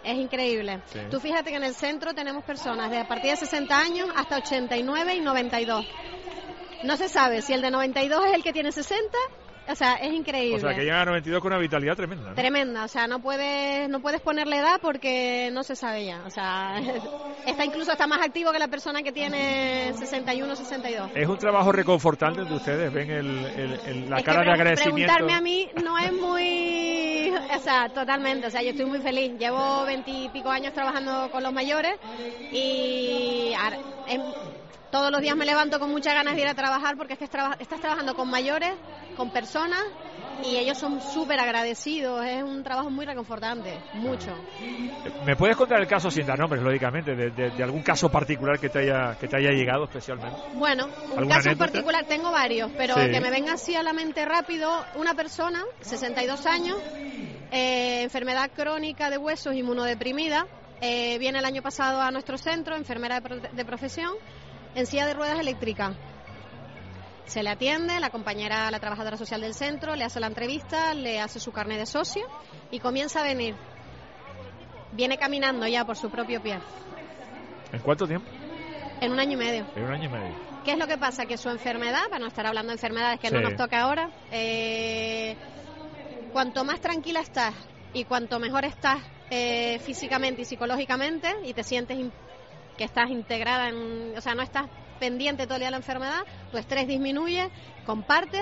Es increíble. Sí. Tú fíjate que en el centro tenemos personas de a partir de sesenta años hasta ochenta y nueve y noventa y dos. No se sabe si el de noventa y dos es el que tiene sesenta. O sea, es increíble. O sea, que llegan a noventa y dos con una vitalidad tremenda, ¿no? Tremenda, o sea, no puedes no puedes ponerle edad porque no se sabe ya. O sea, está incluso está más activo que la persona que tiene sesenta y uno, sesenta y dos. Es un trabajo reconfortante de ustedes, ven el, el, el, la es cara que de agradecimiento. Preguntarme a mí no es muy... O sea, totalmente, o sea, yo estoy muy feliz. Llevo veintipico años trabajando con los mayores y... Ahora, es, todos los días me levanto con muchas ganas de ir a trabajar porque es que estás, estás trabajando con mayores, con personas, y ellos son súper agradecidos. Es un trabajo muy reconfortante, mucho. ¿Me puedes contar el caso sin dar nombres, lógicamente, de, de, de algún caso particular que te haya que te haya llegado especialmente? Bueno, un caso en particular, tengo varios, pero sí. Que me venga así a la mente rápido. Una persona, sesenta y dos años, eh, enfermedad crónica de huesos, inmunodeprimida, eh, viene el año pasado a nuestro centro, enfermera de, de profesión, en silla de ruedas eléctrica. Se le atiende, la compañera, la trabajadora social del centro, le hace la entrevista, le hace su carnet de socio y comienza a venir. Viene caminando ya por su propio pie. ¿En cuánto tiempo? En un año y medio. En un año y medio. ¿Qué es lo que pasa? Que su enfermedad, para no estar hablando de enfermedades que sí. no nos toca ahora, eh, cuanto más tranquila estás y cuanto mejor estás eh, físicamente y psicológicamente y te sientes in- que estás integrada en, o sea, no estás pendiente todo el día de la enfermedad, tu estrés disminuye, compartes,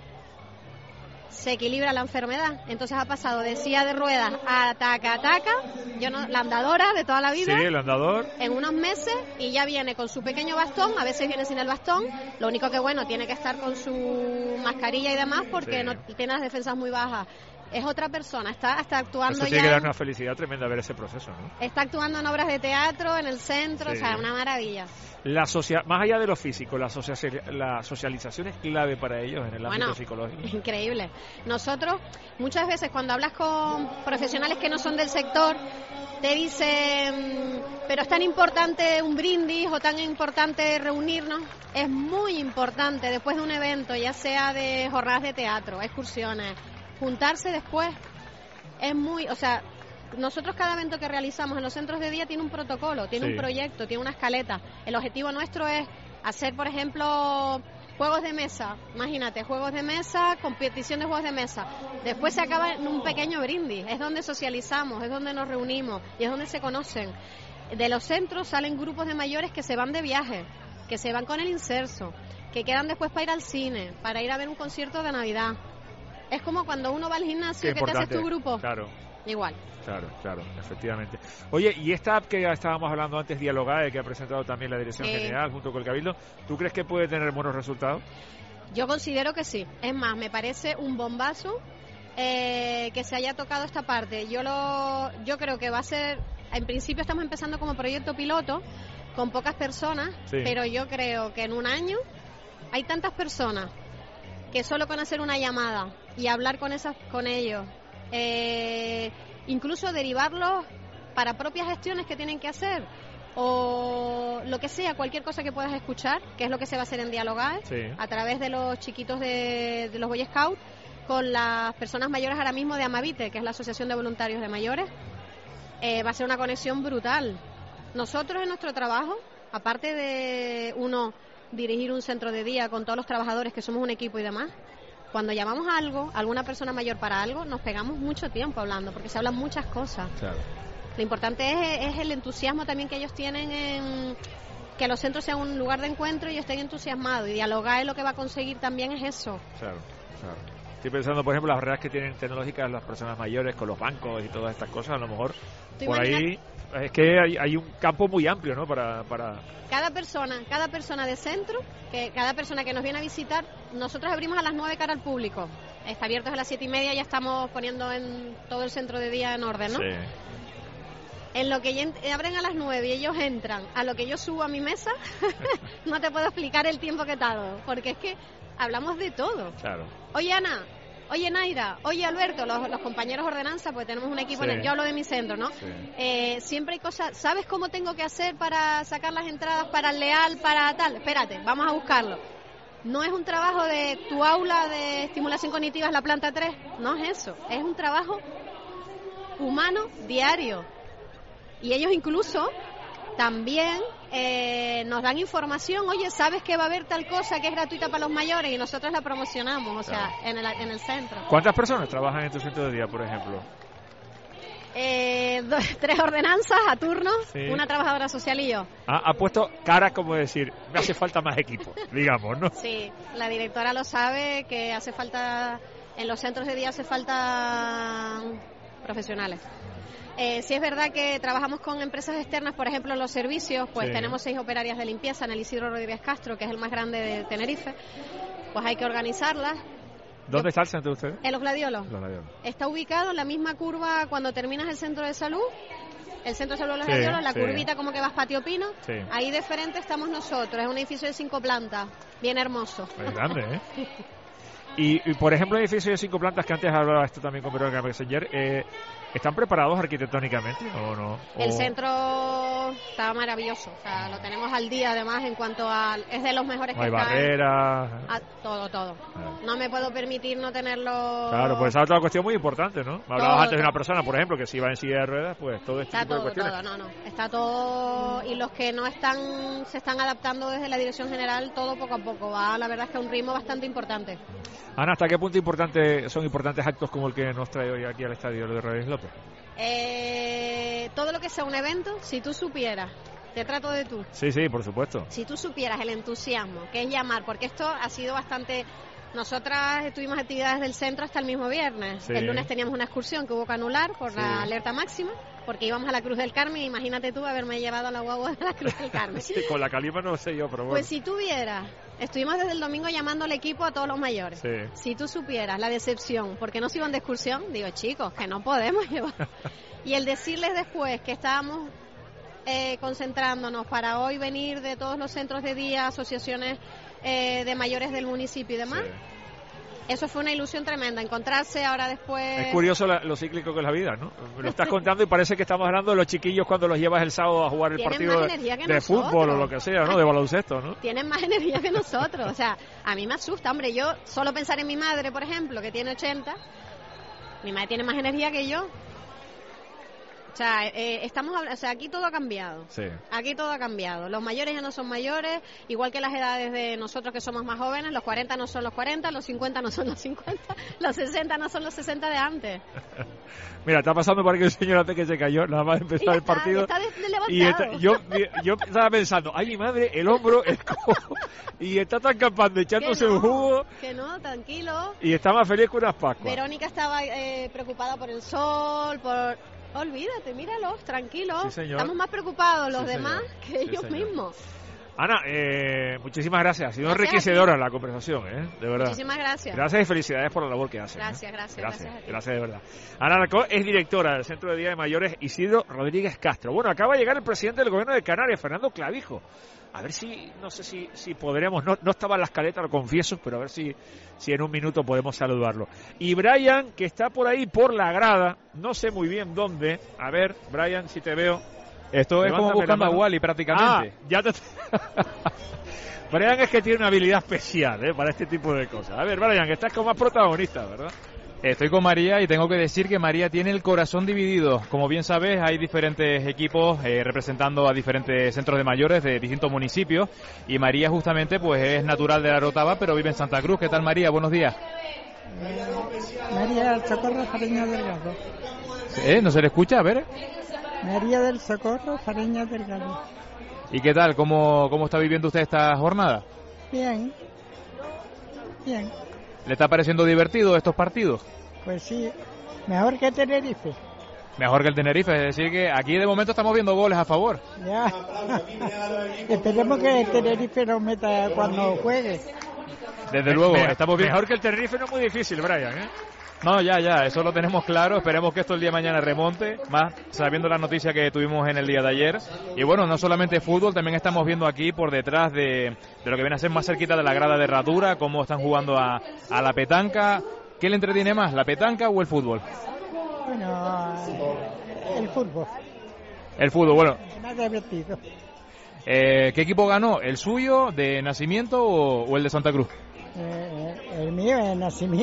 se equilibra la enfermedad. Entonces ha pasado de silla de ruedas a taca taca, yo no, la andadora de toda la vida. Sí, el andador. En unos meses, y ya viene con su pequeño bastón, a veces viene sin el bastón, lo único que bueno, tiene que estar con su mascarilla y demás porque sí. no tiene las defensas muy bajas. Es otra persona, está, está actuando Eso ya... tiene que dar una felicidad tremenda ver ese proceso, ¿no? Está actuando en obras de teatro, en el centro, sí. O sea, una maravilla. La socia... Más allá de lo físico, la, socia... la socialización es clave para ellos en el ámbito bueno, psicológico. Es increíble. Nosotros, muchas veces cuando hablas con profesionales que no son del sector, te dicen, pero es tan importante un brindis o tan importante reunirnos. Es muy importante después de un evento, ya sea de jornadas de teatro, excursiones, juntarse después. Es muy, o sea, nosotros cada evento que realizamos en los centros de día tiene un protocolo, tiene sí. un proyecto, tiene una escaleta. El objetivo nuestro es hacer, por ejemplo, juegos de mesa. Imagínate, juegos de mesa, competición de juegos de mesa. Después se acaba en un pequeño brindis. Es donde socializamos, es donde nos reunimos y es donde se conocen. De los centros salen grupos de mayores que se van de viaje, que se van con el inserso, que quedan después para ir al cine, para ir a ver un concierto de Navidad. Es como cuando uno va al gimnasio, que te haces tu grupo. Claro. Igual. Claro, claro, efectivamente. Oye, y esta app que ya estábamos hablando antes, Dialogae, que ha presentado también la Dirección sí. General junto con el Cabildo, ¿tú crees que puede tener buenos resultados? Yo considero que sí. Es más, me parece un bombazo eh, que se haya tocado esta parte. Yo lo, yo creo que va a ser, en principio estamos empezando como proyecto piloto, con pocas personas, sí. pero yo creo que en un año hay tantas personas que solo con hacer una llamada y hablar con esas con ellos, eh, incluso derivarlos para propias gestiones que tienen que hacer o lo que sea, cualquier cosa que puedas escuchar, que es lo que se va a hacer en Dialogae, sí. a través de los chiquitos de, de los Boy Scouts, con las personas mayores ahora mismo de Amavite, que es la Asociación de Voluntarios de Mayores, eh, va a ser una conexión brutal. Nosotros en nuestro trabajo, aparte de uno dirigir un centro de día con todos los trabajadores que somos un equipo y demás, cuando llamamos a algo, a alguna persona mayor para algo, nos pegamos mucho tiempo hablando porque se hablan muchas cosas. Claro. Lo importante es, es el entusiasmo también que ellos tienen en que los centros sean un lugar de encuentro y estén entusiasmados, y Dialogae lo que va a conseguir también es eso. Claro, claro. Estoy pensando, por ejemplo, las barreras que tienen tecnológicas las personas mayores con los bancos y todas estas cosas, a lo mejor por imaginas? Ahí es que hay, hay un campo muy amplio, ¿no? Para, para cada persona, cada persona de centro, que cada persona que nos viene a visitar, nosotros abrimos a las nueve cara al público. Está abierto a las siete y media, ya estamos poniendo en todo el centro de día en orden, ¿no? Sí. En lo que ent- abren a las nueve y ellos entran, a lo que yo subo a mi mesa, no te puedo explicar el tiempo que tardo, porque es que hablamos de todo. Claro. Oye, Ana, oye, Naira, oye, Alberto, los, los compañeros de ordenanza, pues tenemos un equipo, sí. en el, yo hablo de mi centro, ¿no? Sí. Eh, siempre hay cosas, ¿sabes cómo tengo que hacer para sacar las entradas para el leal, para tal? Espérate, vamos a buscarlo. No es un trabajo de tu aula de estimulación cognitiva, es la planta tres, no es eso, es un trabajo humano diario. Y ellos incluso también eh, nos dan información, oye, ¿sabes que va a haber tal cosa que es gratuita para los mayores? Y nosotros la promocionamos, o sea, en el, en el centro. ¿Cuántas personas trabajan en tu centro de día, por ejemplo? Eh, dos, tres ordenanzas a turno, sí. Una trabajadora social y yo. Ah, ha puesto cara como decir, me hace falta más equipo, digamos, ¿no? Sí, la directora lo sabe, que hace falta, en los centros de día hace falta profesionales. Eh, sí es verdad que trabajamos con empresas externas, por ejemplo, en los servicios, pues sí. Tenemos seis operarias de limpieza en el Isidro Rodríguez Castro, que es el más grande de Tenerife, pues hay que organizarlas. ¿Dónde Yo, está el centro de ustedes? En Los Gladiolos. Los Gladiolos. Está ubicado en la misma curva cuando terminas el centro de salud, el centro de salud de Los sí, Gladiolos, la sí. curvita como que vas Patio Pino, sí. Ahí de frente estamos nosotros, es un edificio de cinco plantas, bien hermoso. Es grande, ¿eh? Y, y, por ejemplo, el edificio de cinco plantas, que antes hablaba esto también con Verónica Messenger, eh, ¿están preparados arquitectónicamente o no? O... El centro está maravilloso, o sea, lo tenemos al día, además, en cuanto a... Es de los mejores no que hay están. barreras... A, todo, todo. Ah. No me puedo permitir no tenerlo... Claro, pues esa es otra cuestión muy importante, ¿no? Me hablabas antes de una persona, por ejemplo, que si iba en silla de ruedas, pues todo este está tipo todo, de cuestiones. Todo, no, no, está todo... Y los que no están, se están adaptando desde la dirección general, todo poco a poco. Va, la verdad es que a un ritmo bastante importante. Ana, ¿hasta qué punto importante son importantes actos como el que nos trae hoy aquí al estadio de Rodríguez López? Eh, todo lo que sea un evento, si tú supieras, te trato de tú. Sí, sí, por supuesto. Si tú supieras el entusiasmo que es llamar, porque esto ha sido bastante... Nosotras tuvimos actividades del centro hasta el mismo viernes. Sí. El lunes teníamos una excursión que hubo que anular por sí. la alerta máxima, porque íbamos a la Cruz del Carmen. Imagínate tú haberme llevado a la guagua de la Cruz del Carmen. Sí, con la calima no sé yo, pero bueno. Pues si tú vieras, estuvimos desde el domingo llamando al equipo a todos los mayores. Sí. Si tú supieras la decepción, porque no se iban de excursión, digo, chicos, que no podemos llevar. Y el decirles después que estábamos eh, concentrándonos para hoy venir de todos los centros de día, asociaciones eh, de mayores del municipio y demás, sí. Eso fue una ilusión tremenda, encontrarse ahora después... Es curioso la, lo cíclico que es la vida, ¿no? Me lo estás contando y parece que estamos hablando de los chiquillos cuando los llevas el sábado a jugar el partido de, de fútbol o lo que sea, ¿no? De baloncesto, ¿no? Tienen más energía que nosotros, o sea, a mí me asusta, hombre, yo solo pensar en mi madre, por ejemplo, que tiene ochenta, mi madre tiene más energía que yo. O sea, eh, estamos hablando, o sea, aquí todo ha cambiado. Sí. Aquí todo ha cambiado. Los mayores ya no son mayores, igual que las edades de nosotros que somos más jóvenes. Los cuarenta no son los cuarenta, los cincuenta no son los cincuenta, los sesenta no son los sesenta de antes. Mira, está pasando por aquí un señor antes que se cayó, nada más empezar está, el partido. Está de, de y está, yo, yo estaba pensando, ay, mi madre, el hombro es como... Y está tan campando, echándose no, un jugo. Que no, tranquilo. Y está más feliz que unas Pascuas. Verónica estaba eh, preocupada por el sol, por... Olvídate, míralos, tranquilos. Sí, estamos más preocupados los sí, demás señor. que sí, ellos señor. mismos. Ana, eh, muchísimas gracias. Ha sido gracias enriquecedora la conversación, ¿eh? De verdad. Muchísimas gracias. Gracias y felicidades por la labor que hacen. Gracias, ¿eh? gracias, gracias. Gracias, gracias de verdad. Ana Aracó es directora del Centro de Día de Mayores Isidro Rodríguez Castro. Bueno, acaba de llegar el presidente del Gobierno de Canarias, Fernando Clavijo. A ver si, no sé si, si podremos, no, no estaba en la escaleta, lo confieso, pero a ver si, si en un minuto podemos saludarlo. Y Brian, que está por ahí por la grada, no sé muy bien dónde. A ver, Brian, si te veo. Esto es como buscando a Wally prácticamente. Ah, ya te... Brian es que tiene una habilidad especial, ¿eh? Para este tipo de cosas. A ver, Brian, que estás como más protagonista, ¿verdad? Estoy con María y tengo que decir que María tiene el corazón dividido. Como bien sabes, hay diferentes equipos eh, representando a diferentes centros de mayores de distintos municipios y María justamente pues es natural de la Rotava, pero vive en Santa Cruz. ¿Qué tal, María? Buenos días. María del Socorro Fareña Delgado. ¿Eh? ¿No se le escucha? A ver. María del Socorro Fareña Delgado. ¿Y qué tal? ¿Cómo, cómo está viviendo usted esta jornada? Bien. Bien. ¿Le está pareciendo divertido estos partidos? Pues sí, mejor que Tenerife. Mejor que el Tenerife, es decir que aquí de momento estamos viendo goles a favor. Ya. Esperemos que el Tenerife nos meta cuando juegue. Desde luego, Me, estamos bien. Mejor que el Tenerife no es muy difícil, Brian, ¿eh? No, ya, ya, eso lo tenemos claro. Esperemos que esto el día de mañana remonte, más sabiendo la noticia que tuvimos en el día de ayer. Y bueno, no solamente fútbol, también estamos viendo aquí por detrás de, de lo que viene a ser más cerquita de la grada de herradura, cómo están jugando a, a la petanca. ¿Qué le entretiene más, la petanca o el fútbol? Bueno, el fútbol. El fútbol, bueno. Más divertido. Eh, ¿Qué equipo ganó? ¿El suyo, de Nacimiento o, o el de Santa Cruz? Eh, el mío, de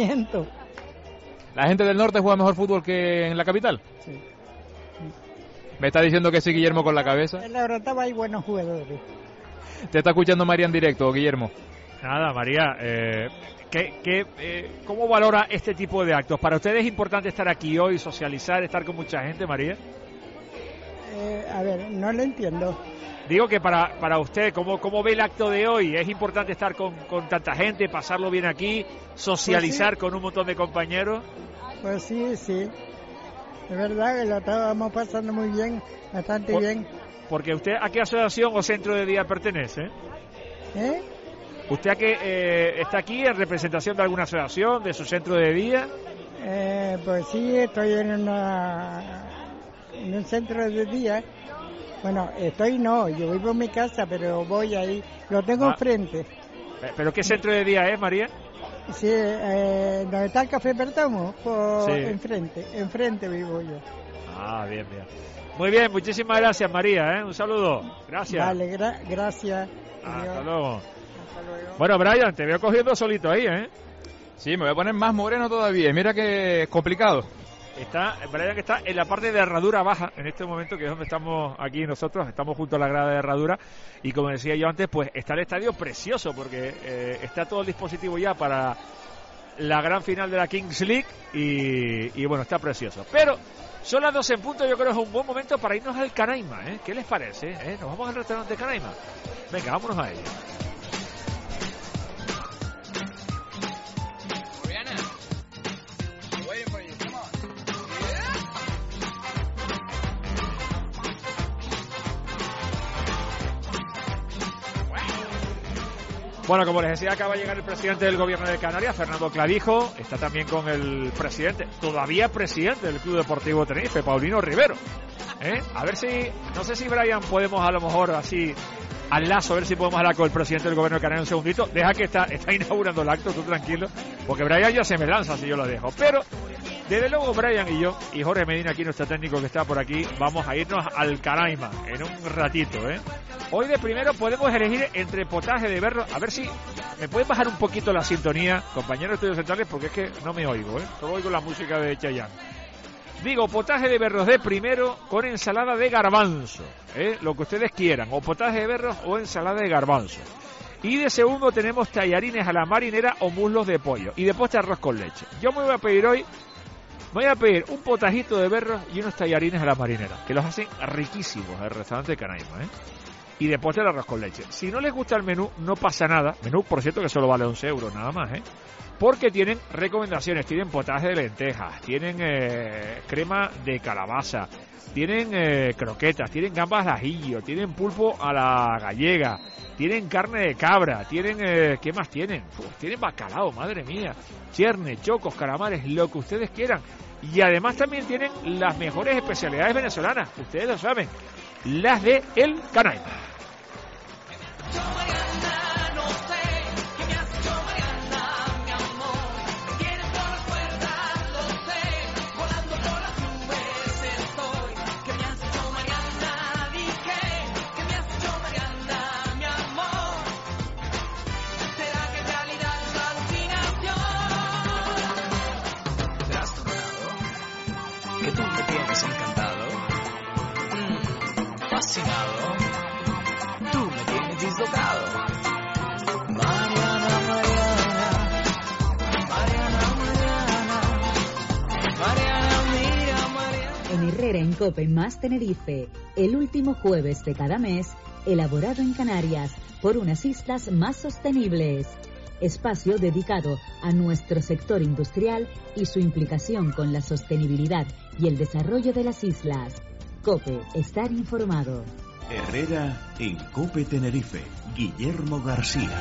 Nacimiento. ¿La gente del norte juega mejor fútbol que en la capital? Sí. Me está diciendo que sí, Guillermo, con la cabeza. En la Orotava hay buenos jugadores. Te está escuchando María en directo, Guillermo. Nada, María, eh, ¿qué, qué, eh, ¿cómo valora este tipo de actos? ¿Para ustedes es importante estar aquí hoy, socializar, estar con mucha gente, María? Eh, a ver, no lo entiendo. Digo que para, para usted, ¿cómo, ¿cómo ve el acto de hoy? ¿Es importante estar con, con tanta gente, pasarlo bien aquí, socializar Pues sí. con un montón de compañeros? Pues sí, sí. Es verdad que lo estábamos pasando muy bien, bastante Por, bien. Porque usted, ¿a qué asociación o centro de día pertenece? ¿Eh? ¿Usted a qué, eh, está aquí en representación de alguna asociación, de su centro de día? Eh, pues sí, estoy en, una, en un centro de día. Bueno, estoy no, yo vivo en mi casa, pero voy ahí. Lo tengo Ah. enfrente. ¿Pero qué centro de día es, María? Sí, eh, donde está el Café Pertamo, por Sí. enfrente, enfrente vivo yo. Ah, bien, bien. Muy bien, muchísimas gracias, María, ¿eh? Un saludo. Gracias. Vale, gra- gracias. Hasta luego. Bueno, Brian, te veo cogiendo solito ahí, ¿eh? Sí, me voy a poner más moreno todavía. Mira que es complicado. Está, Brian que está en la parte de herradura baja, en este momento, que es donde estamos aquí nosotros, estamos junto a la grada de herradura, y como decía yo antes, pues está el estadio precioso, porque eh, está todo el dispositivo ya para la gran final de la Kings League, y, y bueno, está precioso. Pero son las doce en punto, yo creo que es un buen momento para irnos al Canaima, ¿eh? ¿Qué les parece? ¿Eh? ¿Nos vamos al restaurante Canaima? Venga, vámonos a ello. Bueno, como les decía, acaba de llegar el presidente del gobierno de Canarias, Fernando Clavijo. Está también con el presidente, todavía presidente del Club Deportivo Tenerife, Paulino Rivero. ¿Eh? A ver si, no sé si Brian podemos a lo mejor así al lazo, a ver si podemos hablar con el presidente del gobierno de Canarias un segundito. Deja que está, está inaugurando el acto, tú tranquilo, porque Brian ya se me lanza si yo lo dejo. Pero, desde luego, Brian y yo, y Jorge Medina, aquí nuestro técnico que está por aquí, vamos a irnos al Canaima en un ratito, ¿eh? Hoy de primero podemos elegir entre potaje de berro. A ver si me pueden bajar un poquito la sintonía, compañeros de estudios centrales, porque es que no me oigo, ¿eh? Solo oigo la música de Chayanne. Digo, potaje de berros de primero con ensalada de garbanzo, ¿eh? Lo que ustedes quieran, o potaje de berros o ensalada de garbanzo. Y de segundo tenemos tallarines a la marinera o muslos de pollo. Y de postre arroz con leche. Yo me voy a pedir hoy, me voy a pedir un potajito de berros y unos tallarines a la marinera, que los hacen riquísimos el restaurante Canaima, ¿eh? Y después el arroz con leche. Si no les gusta el menú, no pasa nada. Menú, por cierto, que solo vale once euros nada más, ¿eh? Porque tienen recomendaciones, tienen potaje de lentejas, tienen eh, crema de calabaza, tienen eh, croquetas, tienen gambas al ajillo, tienen pulpo a la gallega, tienen carne de cabra, tienen, eh, ¿qué más tienen? Uf, tienen bacalao, madre mía, chierne, chocos, calamares, lo que ustedes quieran. Y además también tienen las mejores especialidades venezolanas, ustedes lo saben, las de El Canaima. Que tú me tienes encantado, mm, fascinado, tú me tienes dislocado. Mariana, Mariana, Mariana, Mariana, Mariana, mira, Mariana. En Herrera en Cope más Tenerife, el último jueves de cada mes, elaborado en Canarias por unas islas más sostenibles. Espacio dedicado a nuestro sector industrial y su implicación con la sostenibilidad y el desarrollo de las islas. COPE, estar informado. Herrera en Cope Tenerife, Guillermo García.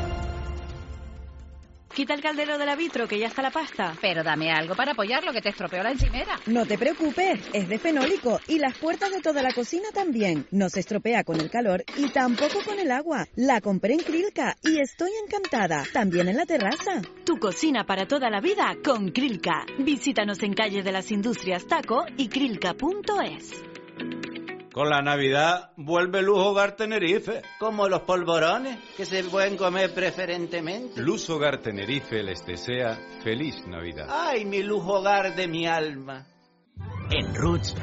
Quita el caldero de la vitro, que ya está la pasta. Pero dame algo para apoyarlo, que te estropeó la encimera. No te preocupes, es de fenólico y las puertas de toda la cocina también. No se estropea con el calor y tampoco con el agua. La compré en Krilka y estoy encantada. También en la terraza. Tu cocina para toda la vida con Krilka. Visítanos en Calle de las Industrias Taco y krilka punto es. Con la Navidad vuelve Luz Hogar Tenerife. Como los polvorones que se pueden comer preferentemente. Luz Hogar Tenerife les desea feliz Navidad. Ay, mi Luz Hogar de mi alma. En Roots